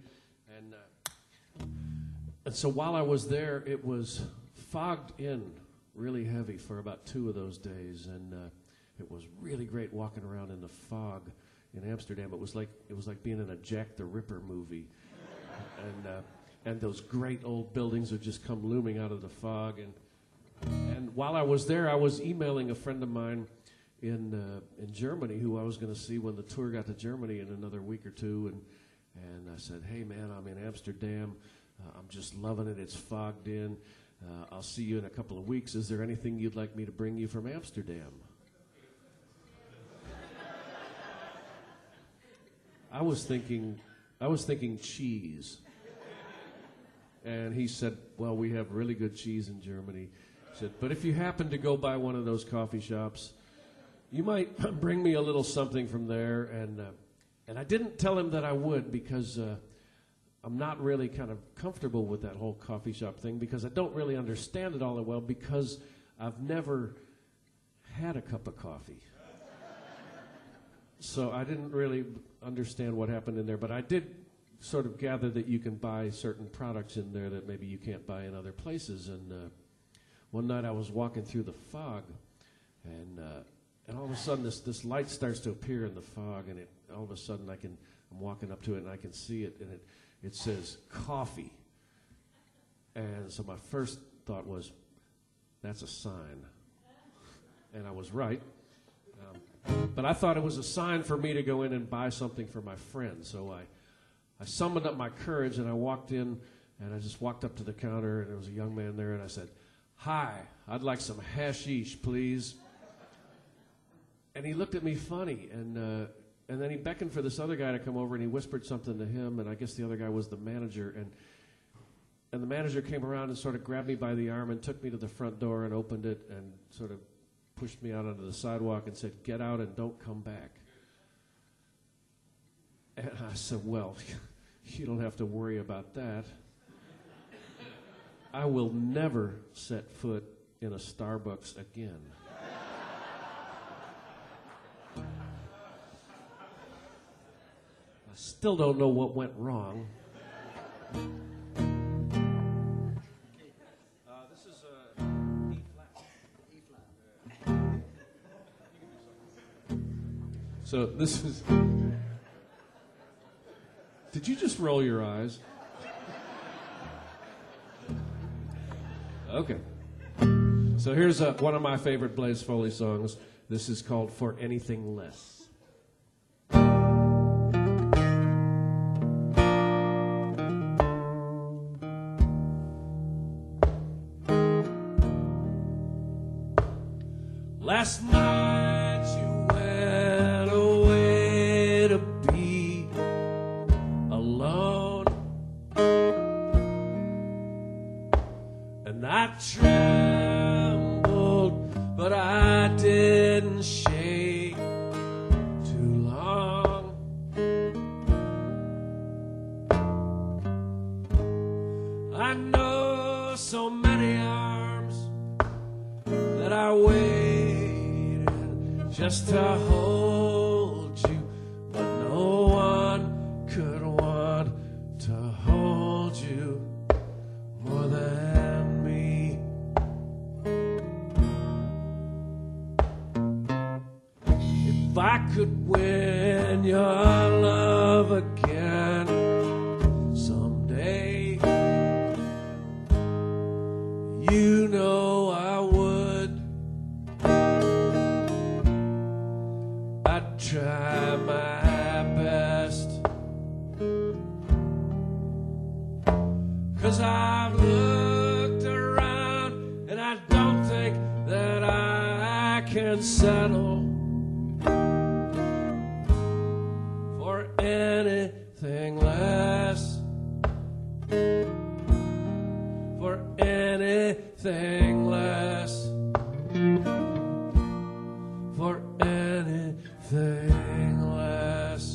and so while I was there, it was fogged in really heavy for about 2 of those days, and it was really great walking around in the fog in Amsterdam. It was like being in a Jack the Ripper movie, and those great old buildings would just come looming out of the fog. And while I was there, I was emailing a friend of mine in Germany who I was going to see when the tour got to Germany in another week or two. And I said, hey, man, I'm in Amsterdam. I'm just loving it. It's fogged in. I'll see you in a couple of weeks. Is there anything you'd like me to bring you from Amsterdam? I was thinking cheese. And he said, well, we have really good cheese in Germany. He said, but if you happen to go by one of those coffee shops, you might bring me a little something from there. And I didn't tell him that I would, because I'm not really kind of comfortable with that whole coffee shop thing, because I don't really understand it all that well, because I've never had a cup of coffee. So I didn't really understand what happened in there, but I did sort of gather that you can buy certain products in there that maybe you can't buy in other places. And one night I was walking through the fog, and all of a sudden this light starts to appear in the fog, and all of a sudden I'm walking up to it and I can see it, and it says coffee. And so my first thought was, that's a sign. And I was right. But I thought it was a sign for me to go in and buy something for my friend. So I summoned up my courage, and I walked in, and I just walked up to the counter, and there was a young man there, and I said, hi, I'd like some hashish, please. And he looked at me funny, and then he beckoned for this other guy to come over, and he whispered something to him, and I guess the other guy was the manager, and the manager came around and sort of grabbed me by the arm and took me to the front door and opened it and sort of pushed me out onto the sidewalk and said, get out and don't come back. And I said, well, you don't have to worry about that. I will never set foot in a Starbucks again. I still don't know what went wrong. This is E-flat. So this is... Did you just roll your eyes? Okay. So here's one of my favorite Blaze Foley songs. This is called For Anything Less. Last night you went away to be alone, and I trembled, but I didn't shake too long. just to hold you, but no one could want to hold you more than me. If I could win your love again someday, you know I would. I'd try my best, 'cause I've looked around and I don't think that I can settle for anything less, for anything less, for anything less.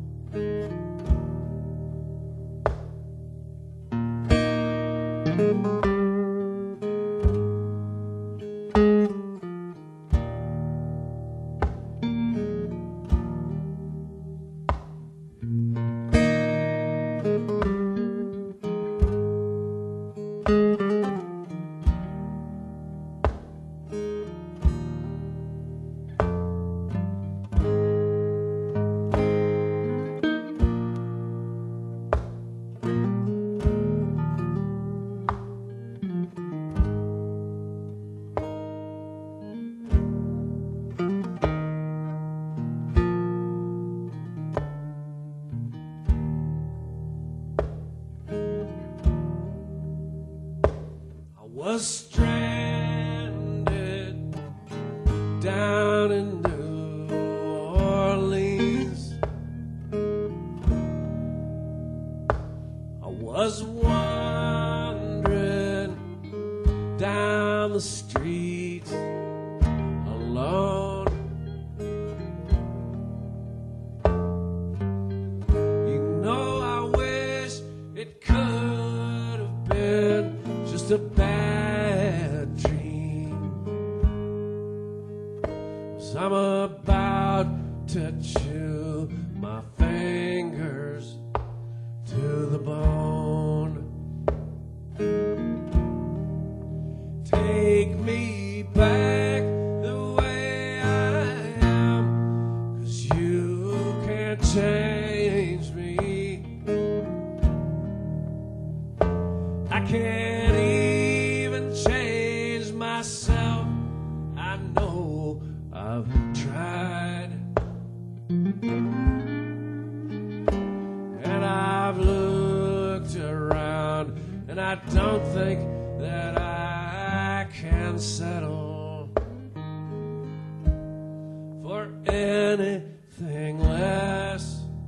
I was stranded down in New Orleans. I was wandering down the street alone. You know, I wish it could have been just a bad dream. 'Cause I'm about to chew my fingers to the bone. Take me back the way I am, 'cause you can't change me. I can't even change myself. I know I've tried, and I've looked around, and I don't think that I can settle for anything less,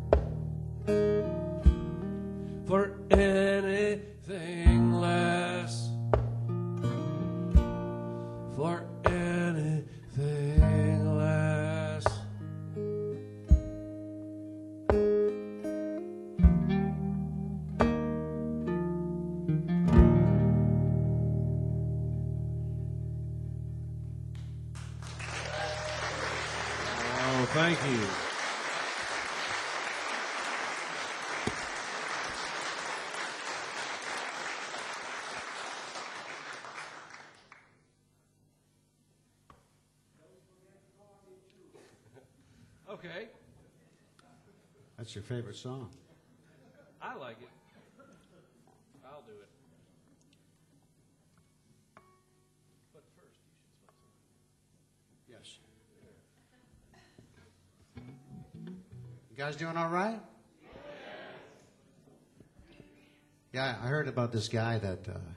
for anything less, for anything less. Oh, thank you. Okay, That's your favorite song. I like it. I'll do it. But first, you should smell something. Yes. You guys doing all right? Yeah, I heard about this guy that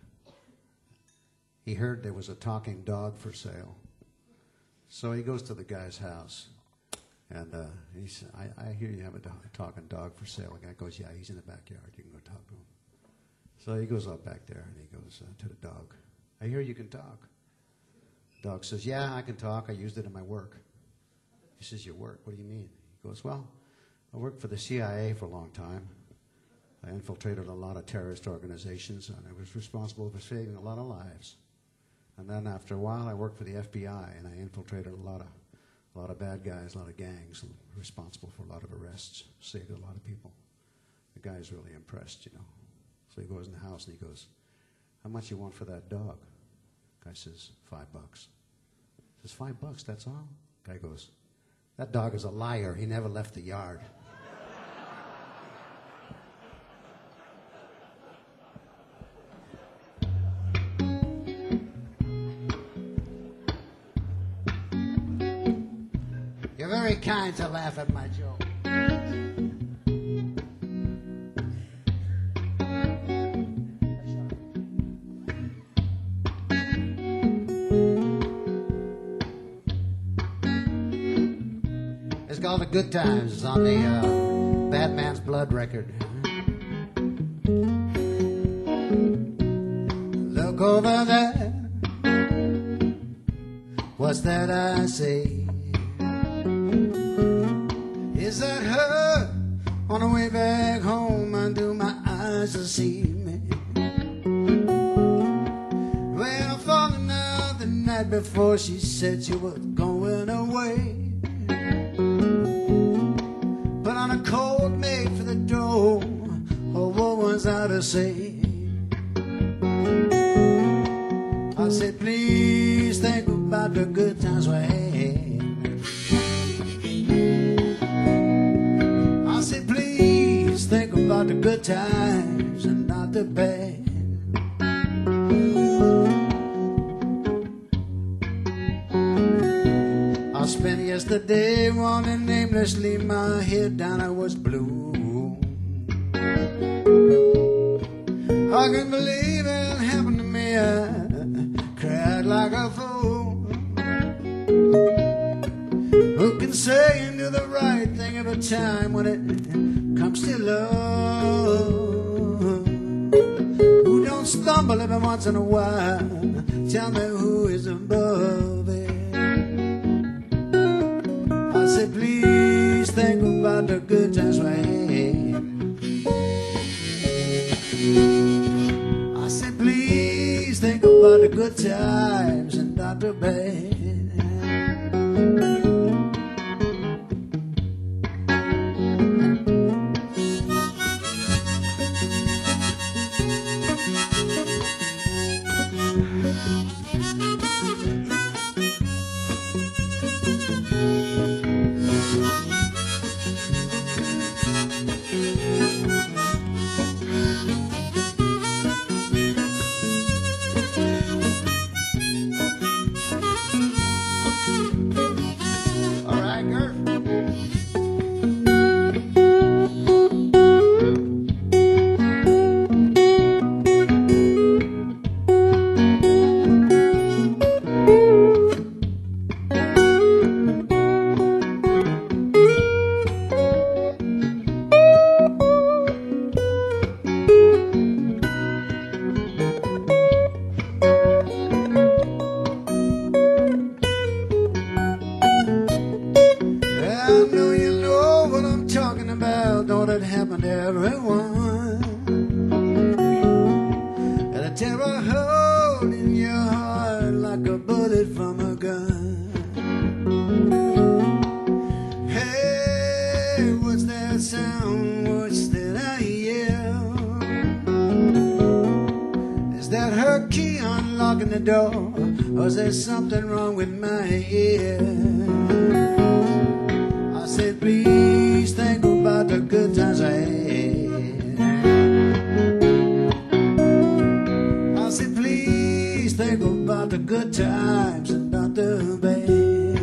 he heard there was a talking dog for sale. So he goes to the guy's house. And he said, I hear you have a talking dog for sale. The guy goes, yeah, he's in the backyard. You can go talk to him. So he goes up back there and he goes to the dog. I hear you can talk. The dog says, yeah, I can talk. I used it in my work. He says, your work? What do you mean? He goes, well, I worked for the CIA for a long time. I infiltrated a lot of terrorist organizations, and I was responsible for saving a lot of lives. And then after a while, I worked for the FBI, and I infiltrated a A lot of bad guys, a lot of gangs responsible for a lot of arrests, saved a lot of people. The guy's really impressed, you know. So he goes in the house and he goes, how much you want for that dog? Guy says, $5. Says, $5, that's all? Guy goes, that dog is a liar. He never left the yard. You're very kind to laugh at my joke. It's called The Good Times. It's on the Bad Man's Blood record. Look over there. What's that I say? Is that her on the way back home? And do my eyes see me? Well, I'm falling out the night before. She said she was going away. Put on a coat made for the door. Oh, what was I to say? I said, please think about the good times we had. I said, please think about the good times and not the bad. I spent yesterday running aimlessly, my head down, I was blue. I couldn't believe it happened to me, I cried like a fool. Who can say and do the right thing every time when it comes to love? Who don't stumble every once in a while? Tell me who is above it. I said, please think about the good times we had. I said, please think about the good times and not the bad. Something wrong with my ear. I said, please think about the good times I had. I said, please think about the good times and not the bad.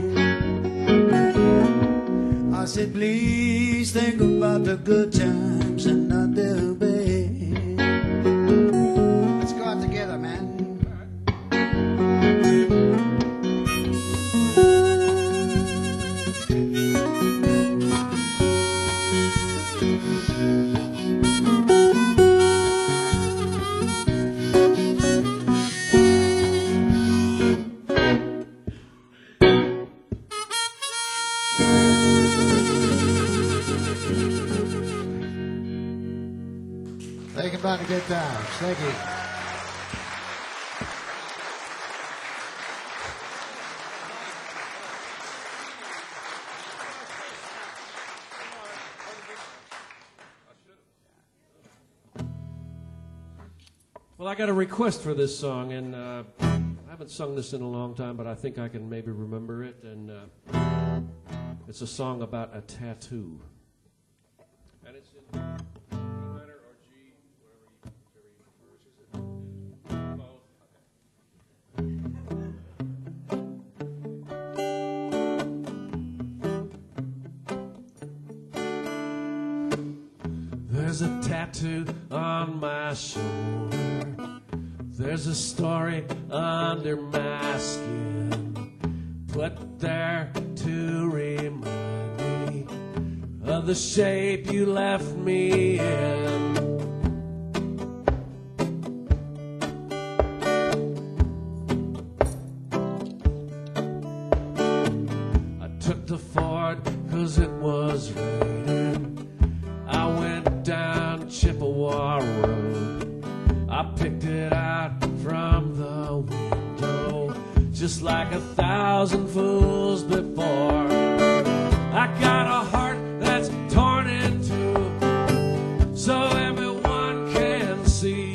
I said, please think about the good times and not the bad. Let's go out together, man. Think about the good times. Thank you. Well, I got a request for this song, and I haven't sung this in a long time, but I think I can maybe remember it. And it's a song about a tattoo. And it's in G minor or G, whichever you prefer. Both. There's a tattoo on my shoulder. There's a story under my skin, put there to remind me of the shape you left me in. I took the Ford 'cause it was raining. I went down Chippewa Road. I picked it out from the window, just like 1,000 fools before. I got a heart that's torn in two, so everyone can see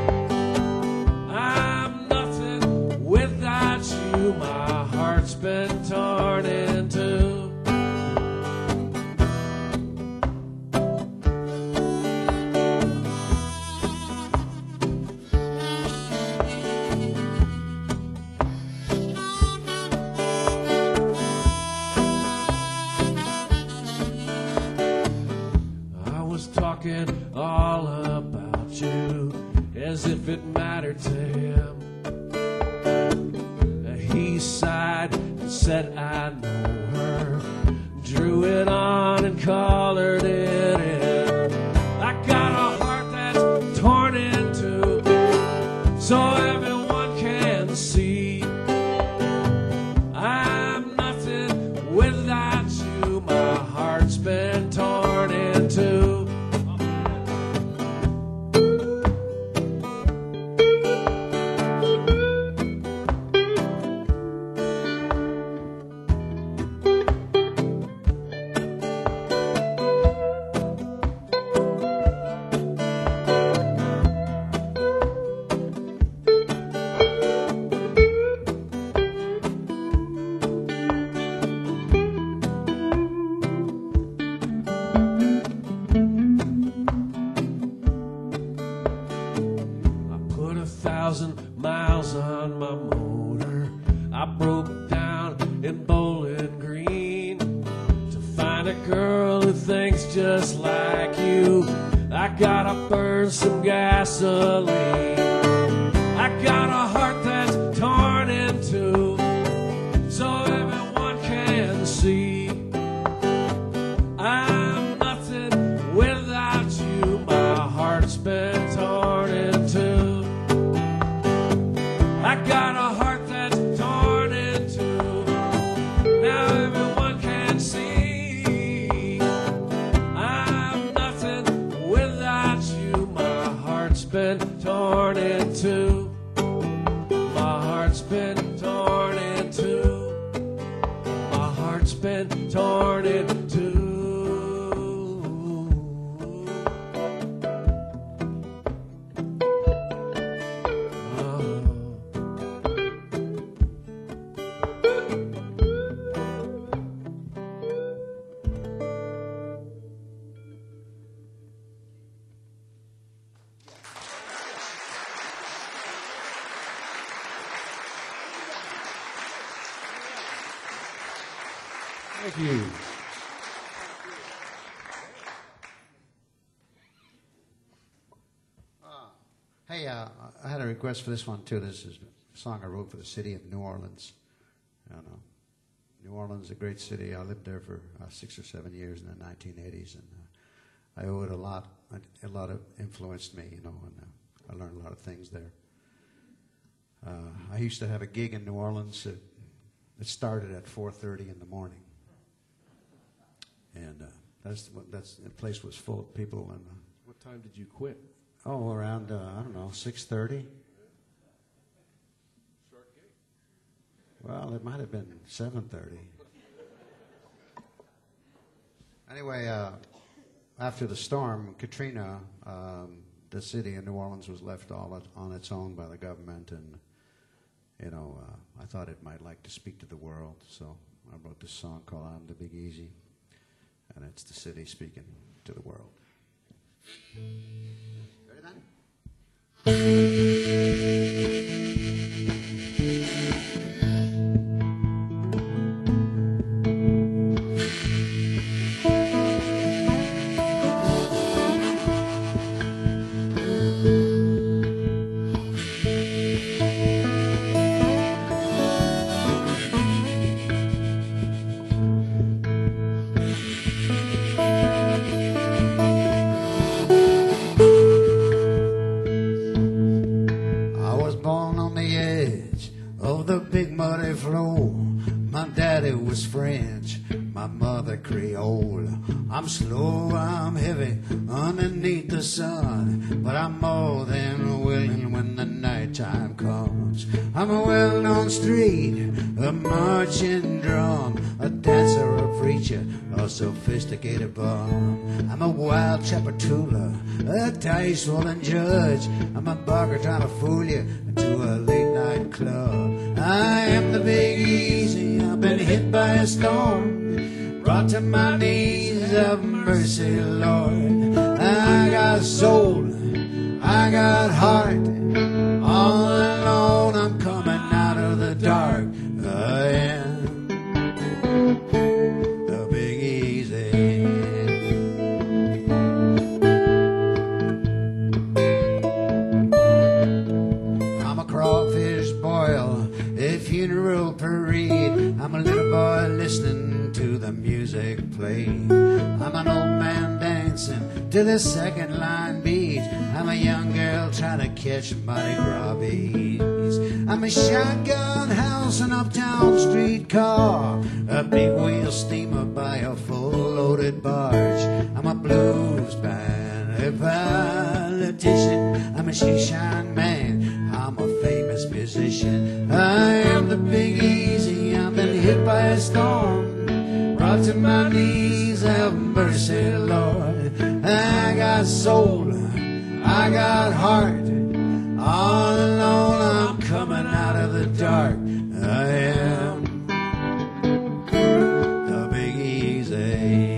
I'm nothing without you. My heart's been torn in two. Talking all about you as if it mattered to him. He sighed and said, I know her, drew it on and colored it in. I got a heart that's torn in two, so everyone can see I'm nothing without you. My heart's been torn in two. Miles on my motor, I broke down in Bowling Green to find a girl who thinks just like you. I gotta burn some gasoline. I got a heart that's torn in two, so everyone can see I'm nothing without you. My heart's been torn in two. I got a heart that's torn in two. Now everyone can see I'm nothing without you. My heart's been torn in two. My heart's been torn in two. My heart's been torn in two. Thank you. Hey, I had a request for this one too. This is a song I wrote for the city of New Orleans. I don't know. New Orleans is a great city. I lived there for 6 or 7 years in the 1980s, and I owe it a lot. A lot of influenced me, you know, and I learned a lot of things there. I used to have a gig in New Orleans that started at 4:30 in the morning, and the place was full of people. And what time did you quit? Oh, around I don't know, 6:30. Short gig. Well, it might have been 7:30. Anyway, after the storm, Katrina, the city of New Orleans was left all on its own by the government, and I thought it might like to speak to the world, so I wrote this song called "I'm the Big Easy," and it's the city speaking to the world. Ready, man? Big muddy flow. My daddy was French, my mother Creole. I'm slow, I'm heavy underneath the sun, but I'm more than willing when the nighttime comes. I'm a well-known street, a marching drum, a dancer, a preacher, a sophisticated bum. I'm a wild chapatula, a dice-rolling judge. I'm a barker trying to fool you to a late-night club. I am the Big Easy, I've been hit by a storm, brought to my knees, have mercy, Lord. I got soul, I got heart, all alone I'm coming out of the dark. I am the Big Easy. I'm a crawfish boil, a funeral parade. I'm a little boy listening to the music play. I'm an old man dancing to the second line beat. I'm a young girl trying to catch Mardi Gras beats. I'm a shotgun house, an uptown streetcar, a big wheel steamer by a full-loaded barge. I'm a blues band, a politician. I'm a shoeshine man, I'm a famous musician. I am the Big Easy, I've been hit by a storm, brought to my knees, have mercy, Lord. I got soul, I got heart, all alone I'm coming out of the dark. I am the Big Easy.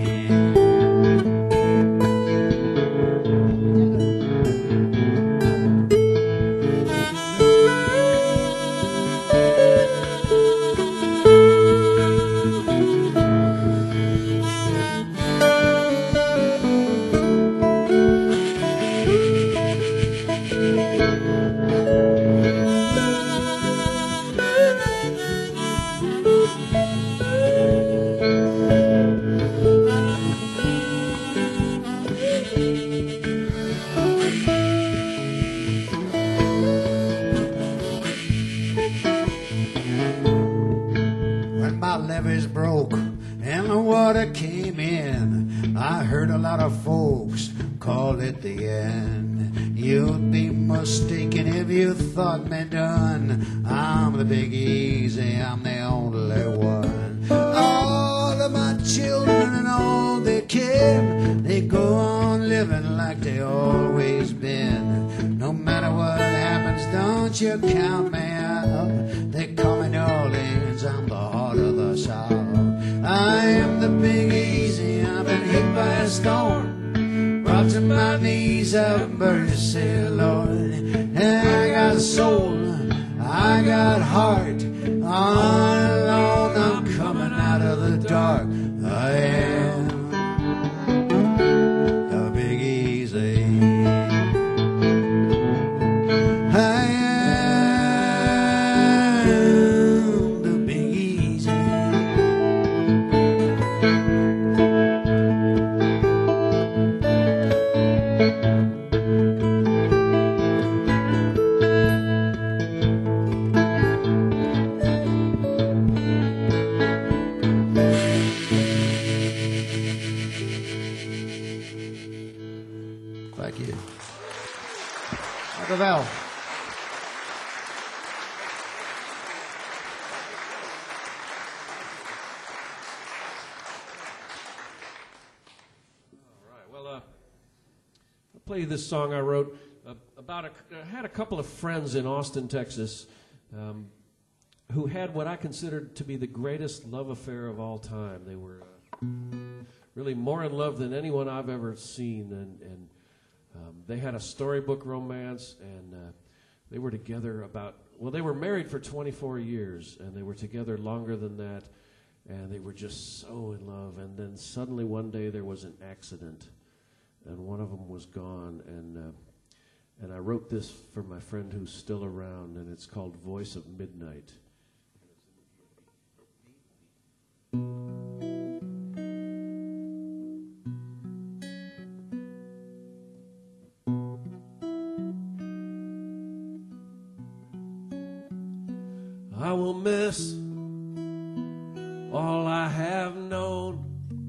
Broke and the water came in, I heard a lot of folks call it the end. You'd be mistaken if you thought me done. I'm the Big Easy, I'm the only one. All of my children and all their care, they go on living like they always been. No matter what happens, don't you count me out. They call me New Orleans, I'm the heart of the South. I am the Big Easy, I've been hit by a storm, brought to my knees, have mercy, Lord. And I got soul, I got heart, all alone I'm coming out of the dark. I am the Big Easy. I am the Big Easy. Thank you. Michael Val. play you this song I wrote I had a couple of friends in Austin, Texas, who had what I considered to be the greatest love affair of all time. They were really more in love than anyone I've ever seen, and they had a storybook romance, and they were together they were married for 24 years, and they were together longer than that, and they were just so in love. And then suddenly one day there was an accident, and one of them was gone, and I wrote this for my friend who's still around, and it's called Voice of Midnight. I will miss all I have known,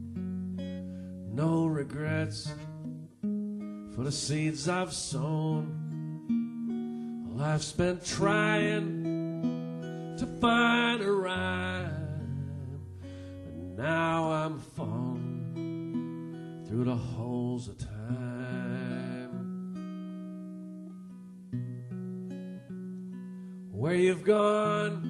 no regrets for the seeds I've sown. Well, I've spent trying to find a rhyme, but now I'm falling through the holes of time. Where you've gone,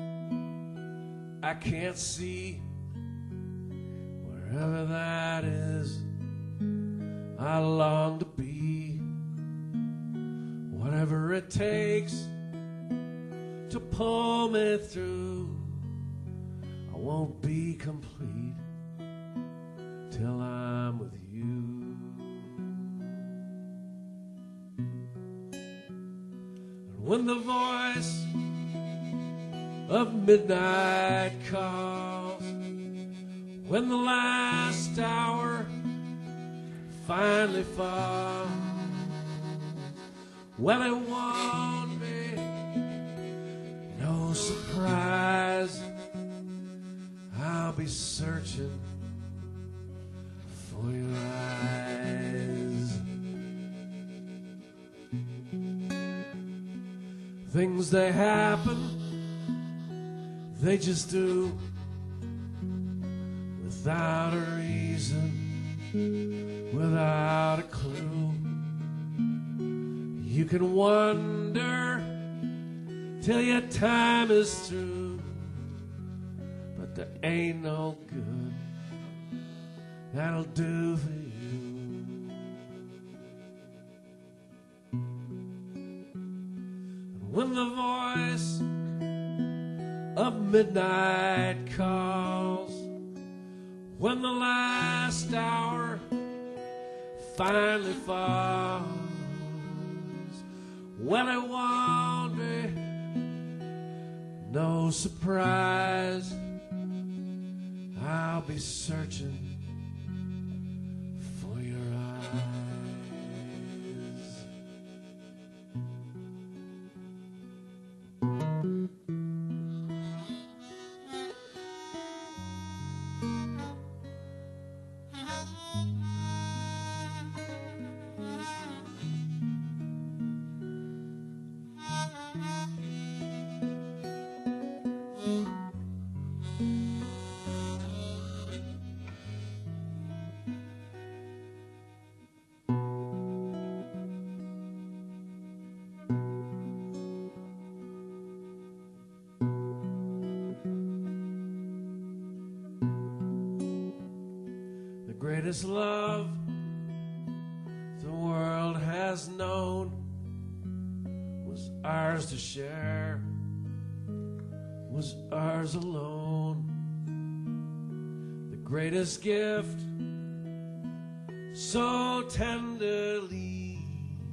I can't see. Wherever that is, I long to be. Whatever it takes to pull me through, I won't be complete till I'm with you. And when the voice of midnight calls, when the last hour finally falls, well, it won't be no surprise. I'll be searching for your eyes. Things they happen, they just do, without a reason, without a clue. You can wonder till your time is through, but there ain't no good that'll do for you. And when the voice of midnight calls, when the last hour finally falls, well, it won't be no surprise. I'll be searching for your eyes. The greatest love the world has known was ours to share, was ours alone. The greatest gift, so tenderly,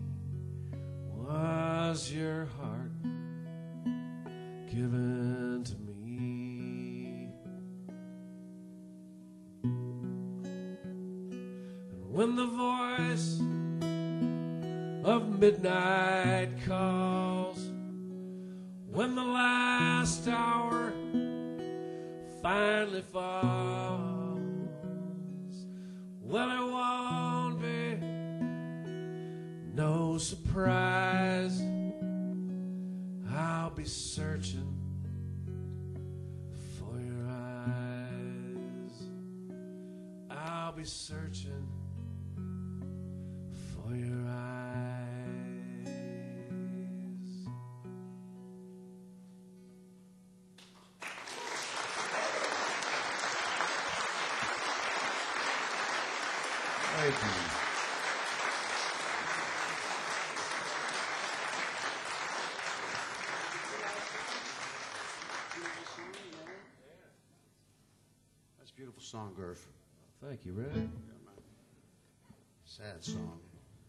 was your heart given to me. When the voice of midnight calls, when the last hour finally falls, well, it won't be no surprise. I'll be searching for your eyes. I'll be searching for your eyes. Thank you. That's a beautiful song, Gerf. Thank you, Red. Sad song.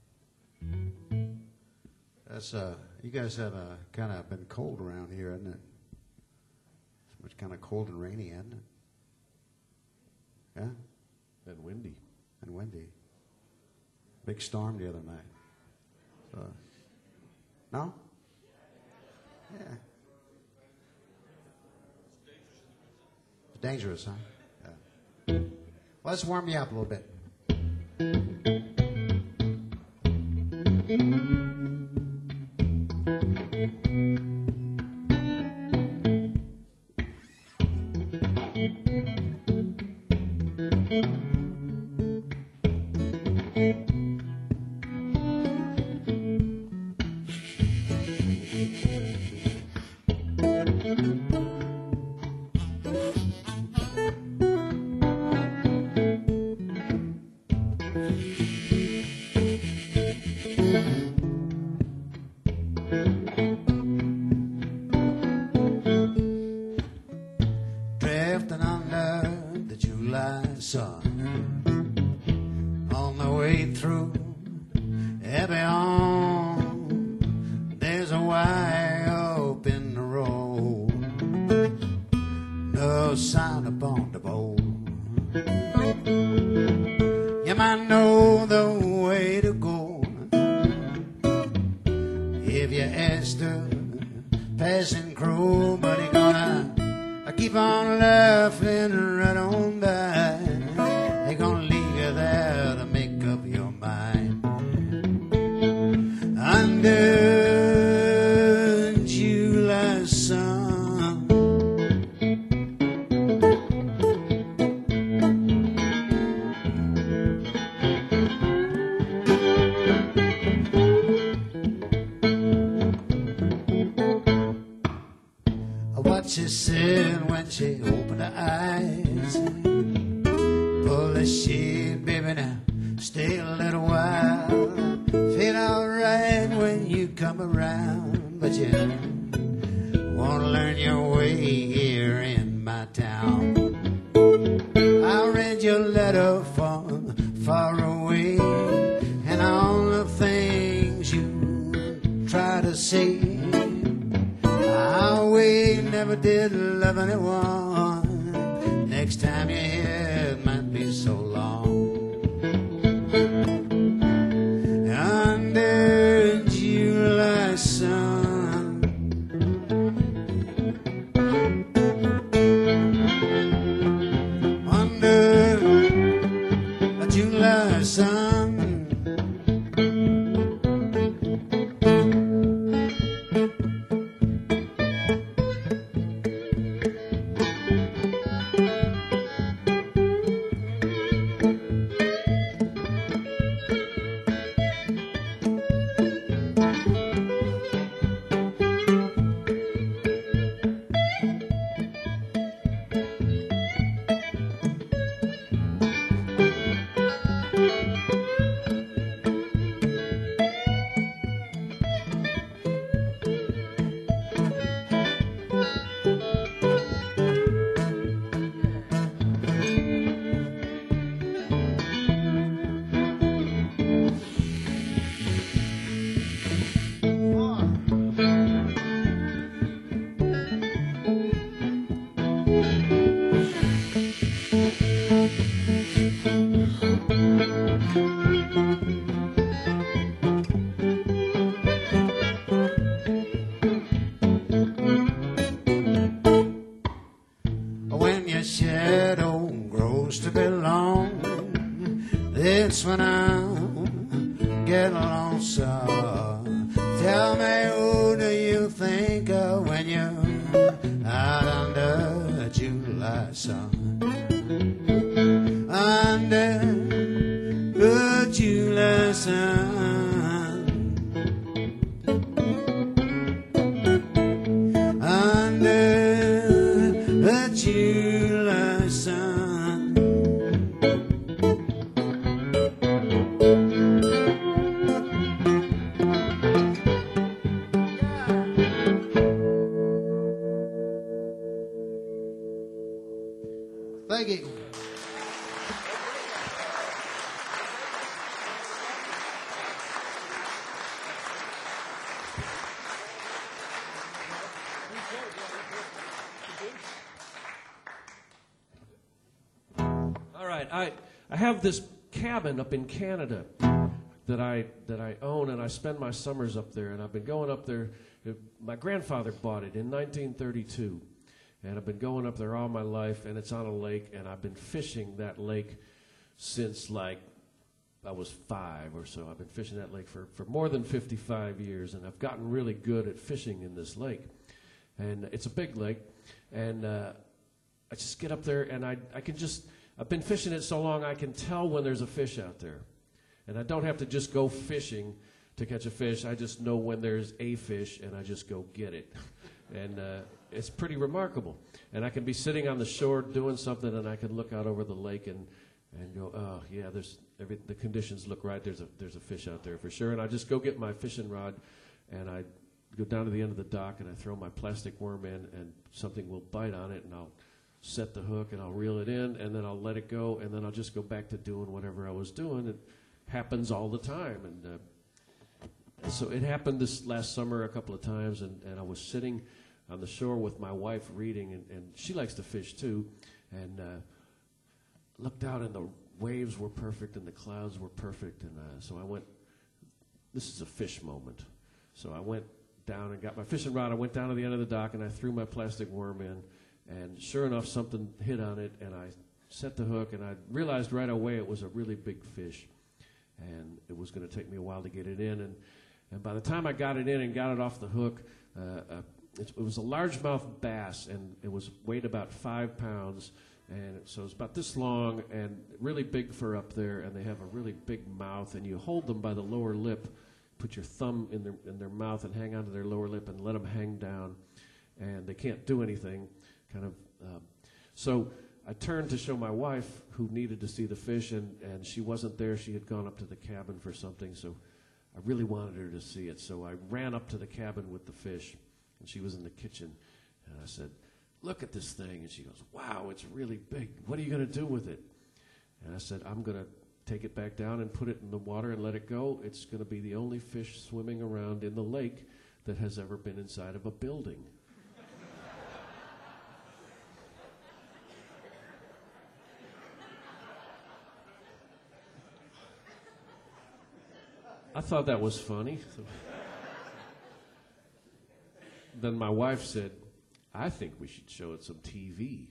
That's you guys have kind of been cold around here, hasn't it? It's kind of cold and rainy, hasn't it? Yeah, And windy. and windy. Big storm the other night. No? Yeah. It's dangerous, huh? Yeah. Well, let's warm you up a little bit. Drifting under the July sun, on the way through Ebion, there's a wire up in the road, no sign upon the board. You might know the way to go if you ask the passing crow, but he gonna keep on laughing right on by. They're gonna leave you there to make up your mind. Under July sun, what she said when she opened her eyes. Pull the sheet, baby, now stay a little while. Feel alright when you come around, but you won't learn your way here in my town. I read your letter from far away, and all the things you try to say. We never did love anyone. Next time you're here, it might be so long. Under July sun, under July sun. That's when I'm getting lonesome. Tell me, who do you think of when you're out under the July sun? Under the July sun. Under the July sun. right. I have this cabin up in Canada that I own, and I spend my summers up there. And I've been going up there. My grandfather bought it in 1932, and I've been going up there all my life. And it's on a lake, and I've been fishing that lake since like I was 5 or so. I've been fishing that lake for more than 55 years, and I've gotten really good at fishing in this lake. And it's a big lake, and I just get up there, and I can just, I've been fishing it so long I can tell when there's a fish out there. And I don't have to just go fishing to catch a fish. I just know when there's a fish, and I just go get it. And it's pretty remarkable. And I can be sitting on the shore doing something, and I can look out over the lake and go, oh, yeah, the conditions look right. There's a fish out there for sure. And I just go get my fishing rod, and I go down to the end of the dock, and I throw my plastic worm in, and something will bite on it, and I'll set the hook, and I'll reel it in, and then I'll let it go, and then I'll just go back to doing whatever I was doing. It happens all the time. And so it happened this last summer a couple of times, and I was sitting on the shore with my wife reading, and she likes to fish too, and looked out, and the waves were perfect, and the clouds were perfect, and so I went, this is a fish moment. So I went down and got my fishing rod. I went down to the end of the dock, and I threw my plastic worm in, and sure enough, something hit on it, and I set the hook, and I realized right away it was a really big fish, and it was going to take me a while to get it in, and by the time I got it in and got it off the hook, it was a largemouth bass, and it was weighed about 5 pounds, and so it's about this long and really big for up there, and they have a really big mouth, and you hold them by the lower lip, put your thumb in their mouth and hang onto their lower lip and let them hang down, and they can't do anything, kind of. So I turned to show my wife, who needed to see the fish, and she wasn't there. She had gone up to the cabin for something, so I really wanted her to see it. So I ran up to the cabin with the fish, and she was in the kitchen, and I said, look at this thing. And she goes, wow, it's really big. What are you going to do with it? And I said, I'm going to take it back down and put it in the water and let it go. It's going to be the only fish swimming around in the lake that has ever been inside of a building. I thought that was funny. Then my wife said, I think we should show it some TV.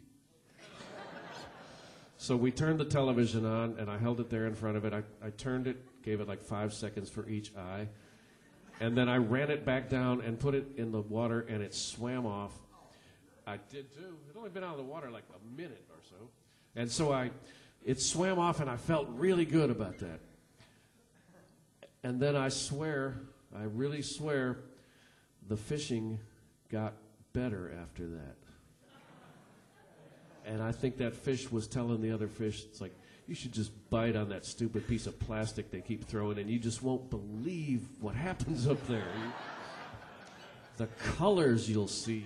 So we turned the television on, and I held it there in front of it. I turned it, gave it like 5 seconds for each eye, and then I ran it back down and put it in the water, and it swam off. I did too. It had only been out of the water like a minute or so. And so it swam off, and I felt really good about that. And then I really swear, the fishing got better after that. And I think that fish was telling the other fish, it's like, you should just bite on that stupid piece of plastic they keep throwing, and you just won't believe what happens up there. The colors you'll see.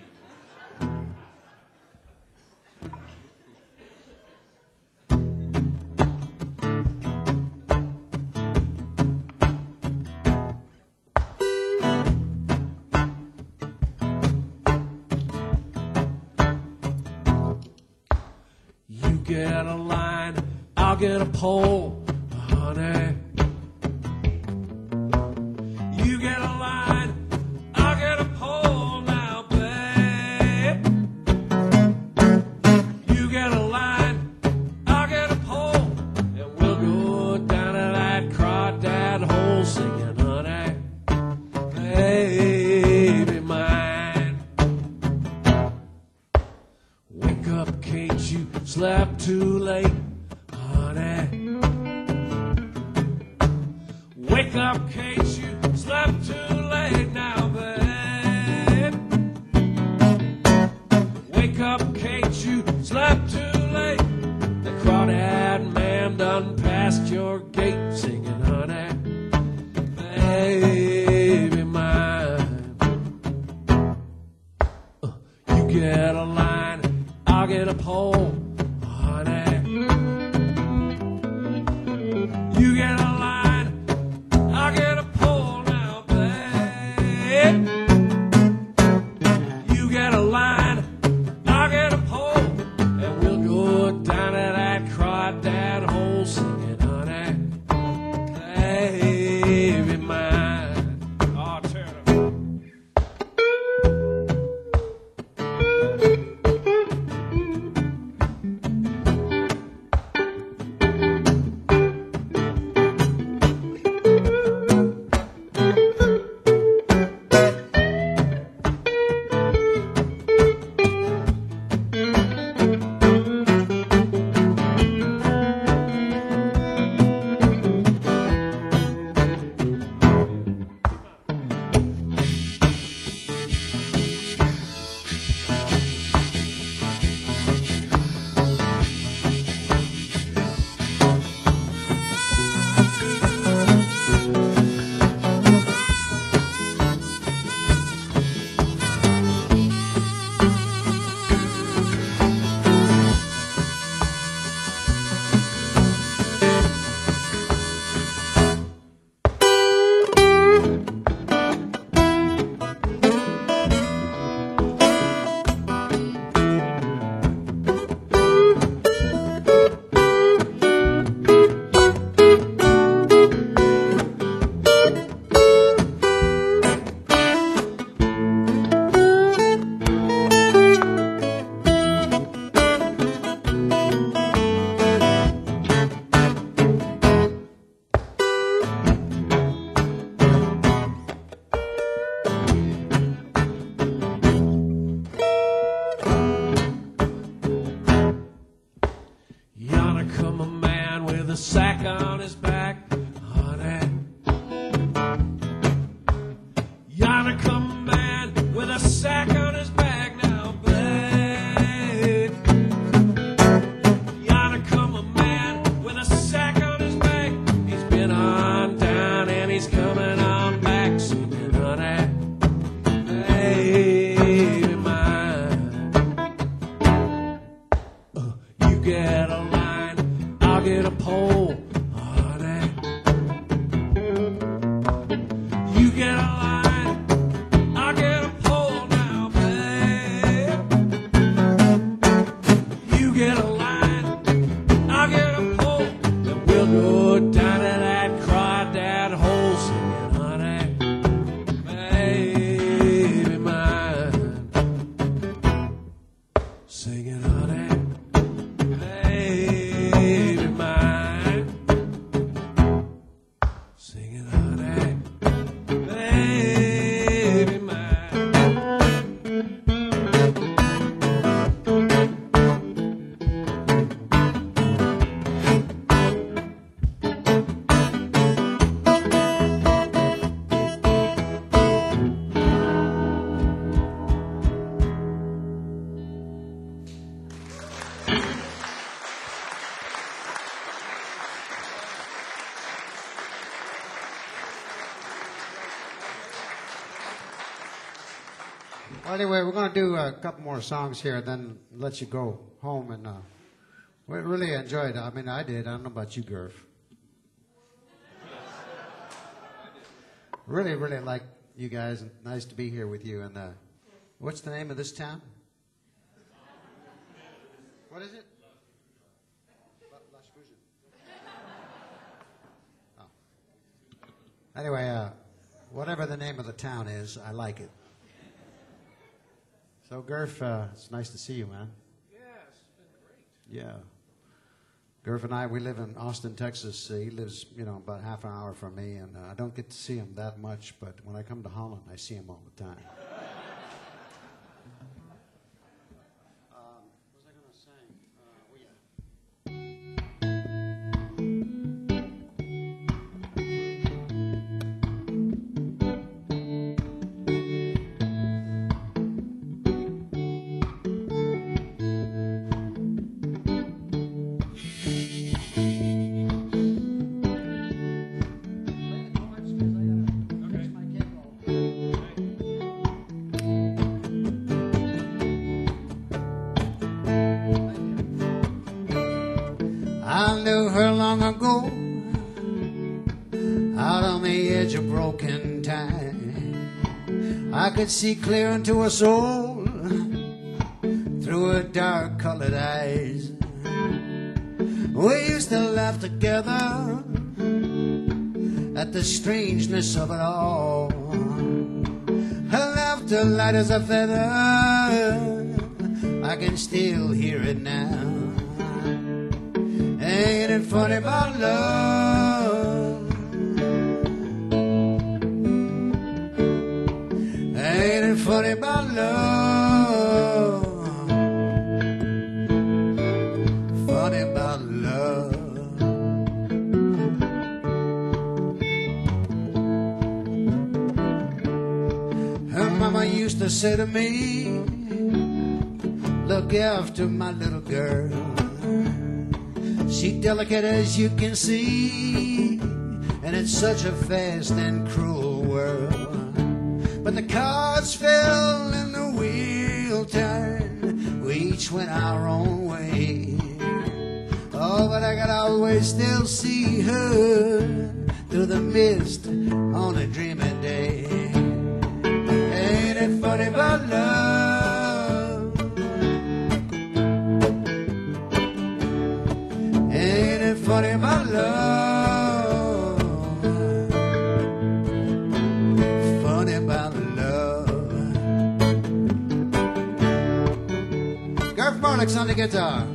Get a line, I'll get a pole, honey. You get a line, I'll get a pole now, babe. You get a line, I'll get a pole, and we'll go down to that crawdad hole singing, honey, baby mine. Wake up, Kate, you slept too late, honey. Wake up, Kate, you slept too late now, babe. Wake up, Kate, you slept too late. The crawdad man done passed your gate singing, honey, baby mine. You get a line, I'll get a pole. You get a line, I'll get a pole now, babe. cried that hole singing, honey, baby mine. Oh, turn it up. Yonder come a man with a sack on his back, honey. Yonder come a man with a sack on his back now, babe. Yonder come a man with a sack on his back. He's been on down and he's coming on back, singing, honey, baby mine. You get a line, I'll get a pole, honey. You get a line, I'll get a pole now, babe. You get a line, I'll get a pole, and we'll go down to that crawdad hole, singing, honey, baby mine. Singing, honey, baby mine. Singing, honey, baby mine. Well, anyway, we're going to do a couple more songs here, and then let you go home. And we really enjoyed it. I mean, I did. I don't know about you, Gurf. Really, really like you guys. And nice to be here with you. And what's the name of this town? What is it? Las Cruces. Oh. Anyway, whatever the name of the town is, I like it. So, Gurf, it's nice to see you, man. Yeah, it's been great. Yeah. Gurf and I, we live in Austin, Texas. He lives, about half an hour from me, and I don't get to see him that much, but when I come to Holland, I see him all the time. What was I going to say? I knew her long ago, out on the edge of broken time. I could see clear into her soul through her dark-colored eyes. We used to laugh together at the strangeness of it all. Her laughter light as a feather, I can still hear it now. Ain't it funny about love? Ain't it funny about love? Funny about love. Her mama used to say to me, look after my little girl. She's delicate as you can see, and it's such a fast and cruel world. But the cards fell and the wheel turned, we each went our own way. Oh, but I could always still see her through the mist on a dreamy day. Ain't it funny about love? Ain't it funny about love? Funny about love. Garth Marnick's on the guitar.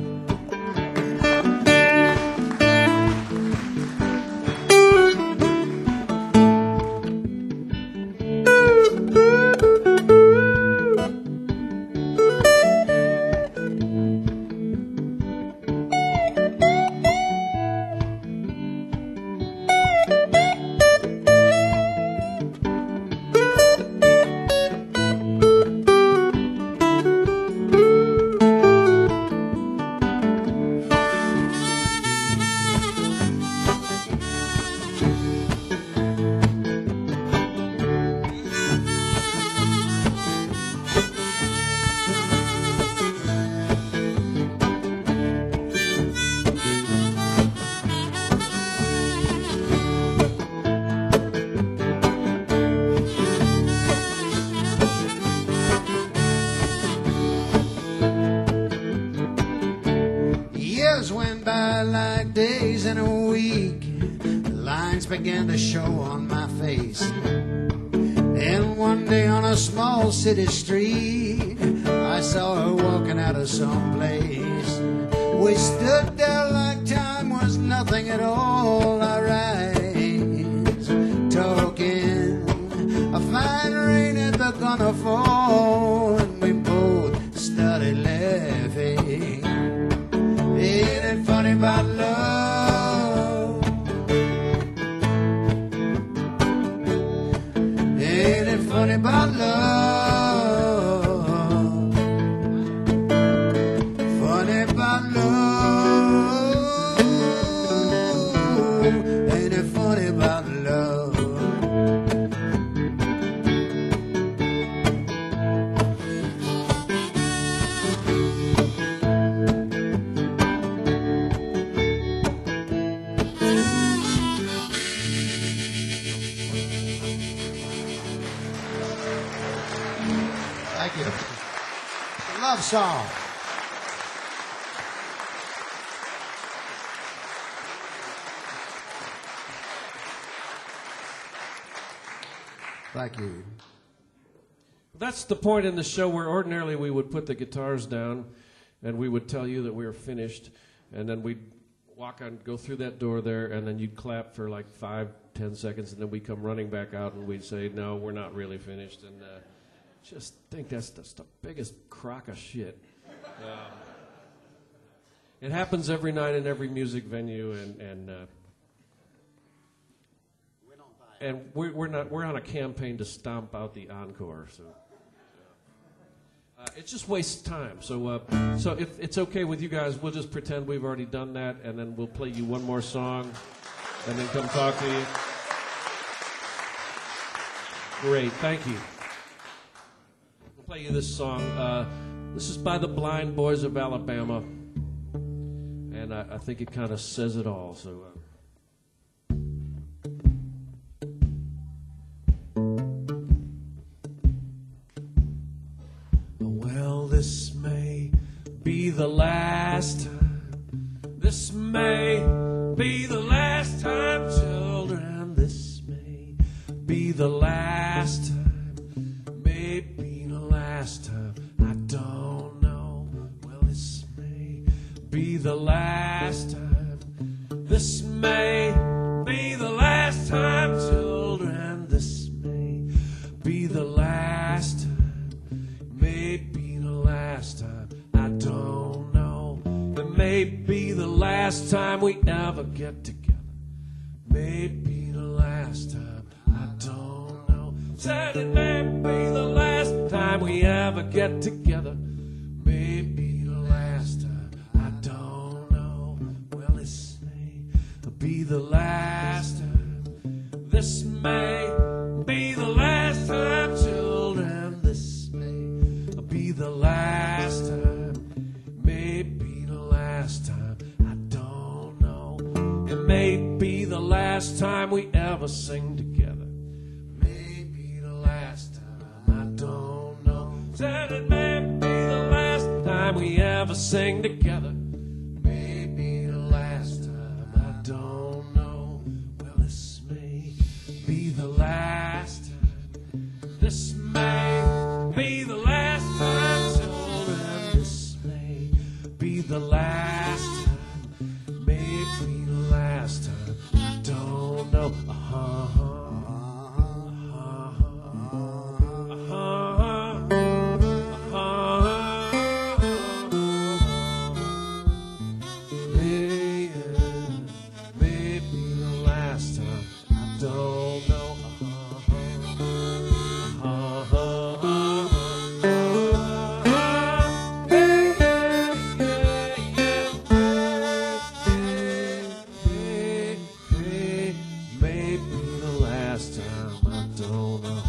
Years went by like days in a week. The lines began to show on my face. And one day on a small city street, I saw her walking out of some place. We stood there like time was nothing at all. Our eyes talking. A fine rain had begun to fall, and we both started laughing. Ain't it funny about love? Ain't it funny about love? Funny about love. Ain't it funny about love? Thank you. It's a love song. Thank you. That's the point in the show where ordinarily we would put the guitars down and we would tell you that we were finished, and then we'd walk on, go through that door there, and then you'd clap for like 5-10 seconds, and then we'd come running back out and we'd say, no, we're not really finished. And just think that's the biggest crock of shit. It happens every night in every music venue, and we're on a campaign to stomp out the encore. So it just wastes time. So if it's okay with you guys, we'll just pretend we've already done that, and then we'll play you one more song, and then come talk to you. Great, thank you. We'll play you this song. This is by the Blind Boys of Alabama, and I think it kind of says it all. So. Well, this may be the last time This may be the last time, children. This may be the last time. Maybe the last time. I don't know. Well, this may be the last time. This may be the last time, children. This may be the last time. Maybe the last time. I don't know. It may be the last time we ever get together. Maybe the last time. I don't know. Said it may be the last time we ever get together. Maybe the last time. I don't know. Well, this may be the last time. This may be the last time, children. This may be the last time. Maybe the last time. I don't know. It may be the last time we ever sing together. Maybe the last time. I don't know. Said it may be the last time we ever sing together. Maybe the last time. I don't know. Well, this may be the last time. This may be the last time, children. This may be the last time. Maybe the last time. I don't know. Maybe the last time. I don't know. Maybe the last time. I don't know.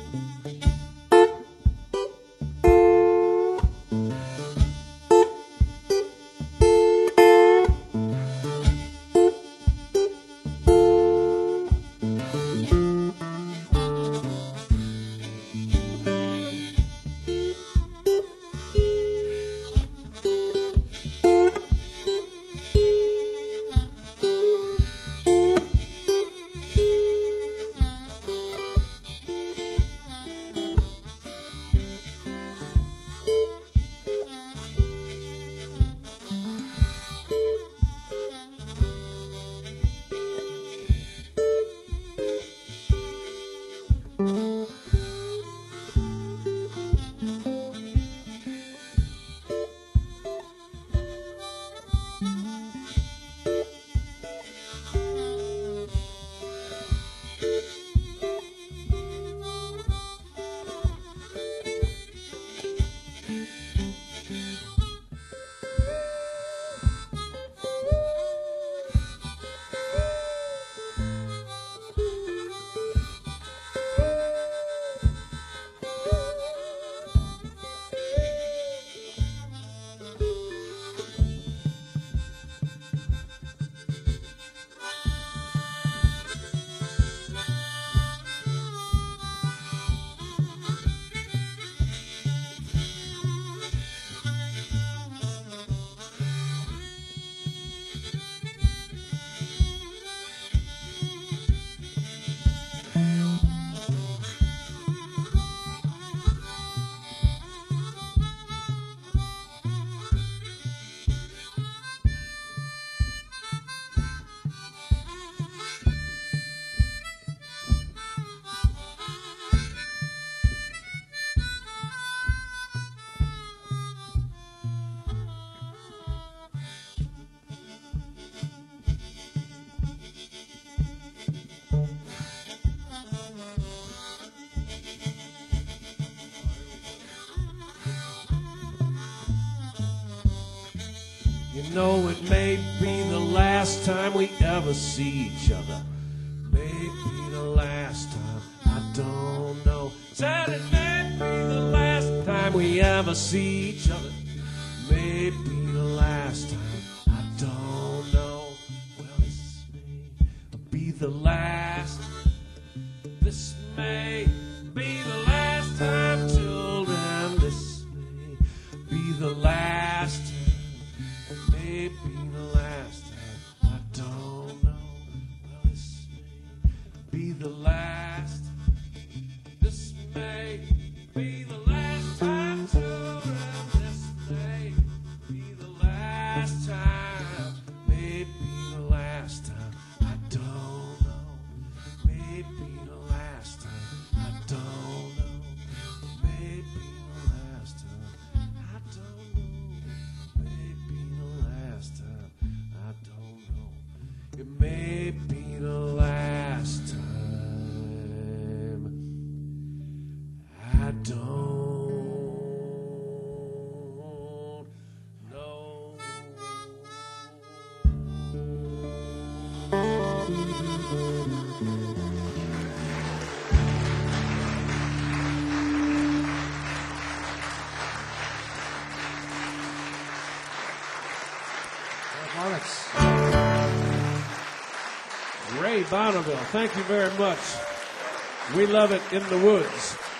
You know it may be the last time we ever see each other. Maybe the last time, I don't know. Said it may be the last time we ever see each other. Maybe the last time, I don't know. Well, this may be the last. This may be the last time, children. This may be the last time. Maybe the last. be the last. This may be the last time children. This may be the last time. Maybe the last time. I don't know. Maybe the last time. I don't know. Maybe the last time. I don't know. Maybe the last time. I don't know. It may be the last time. I don't know. Ray Bonneville, thank you very much. We love it in the woods.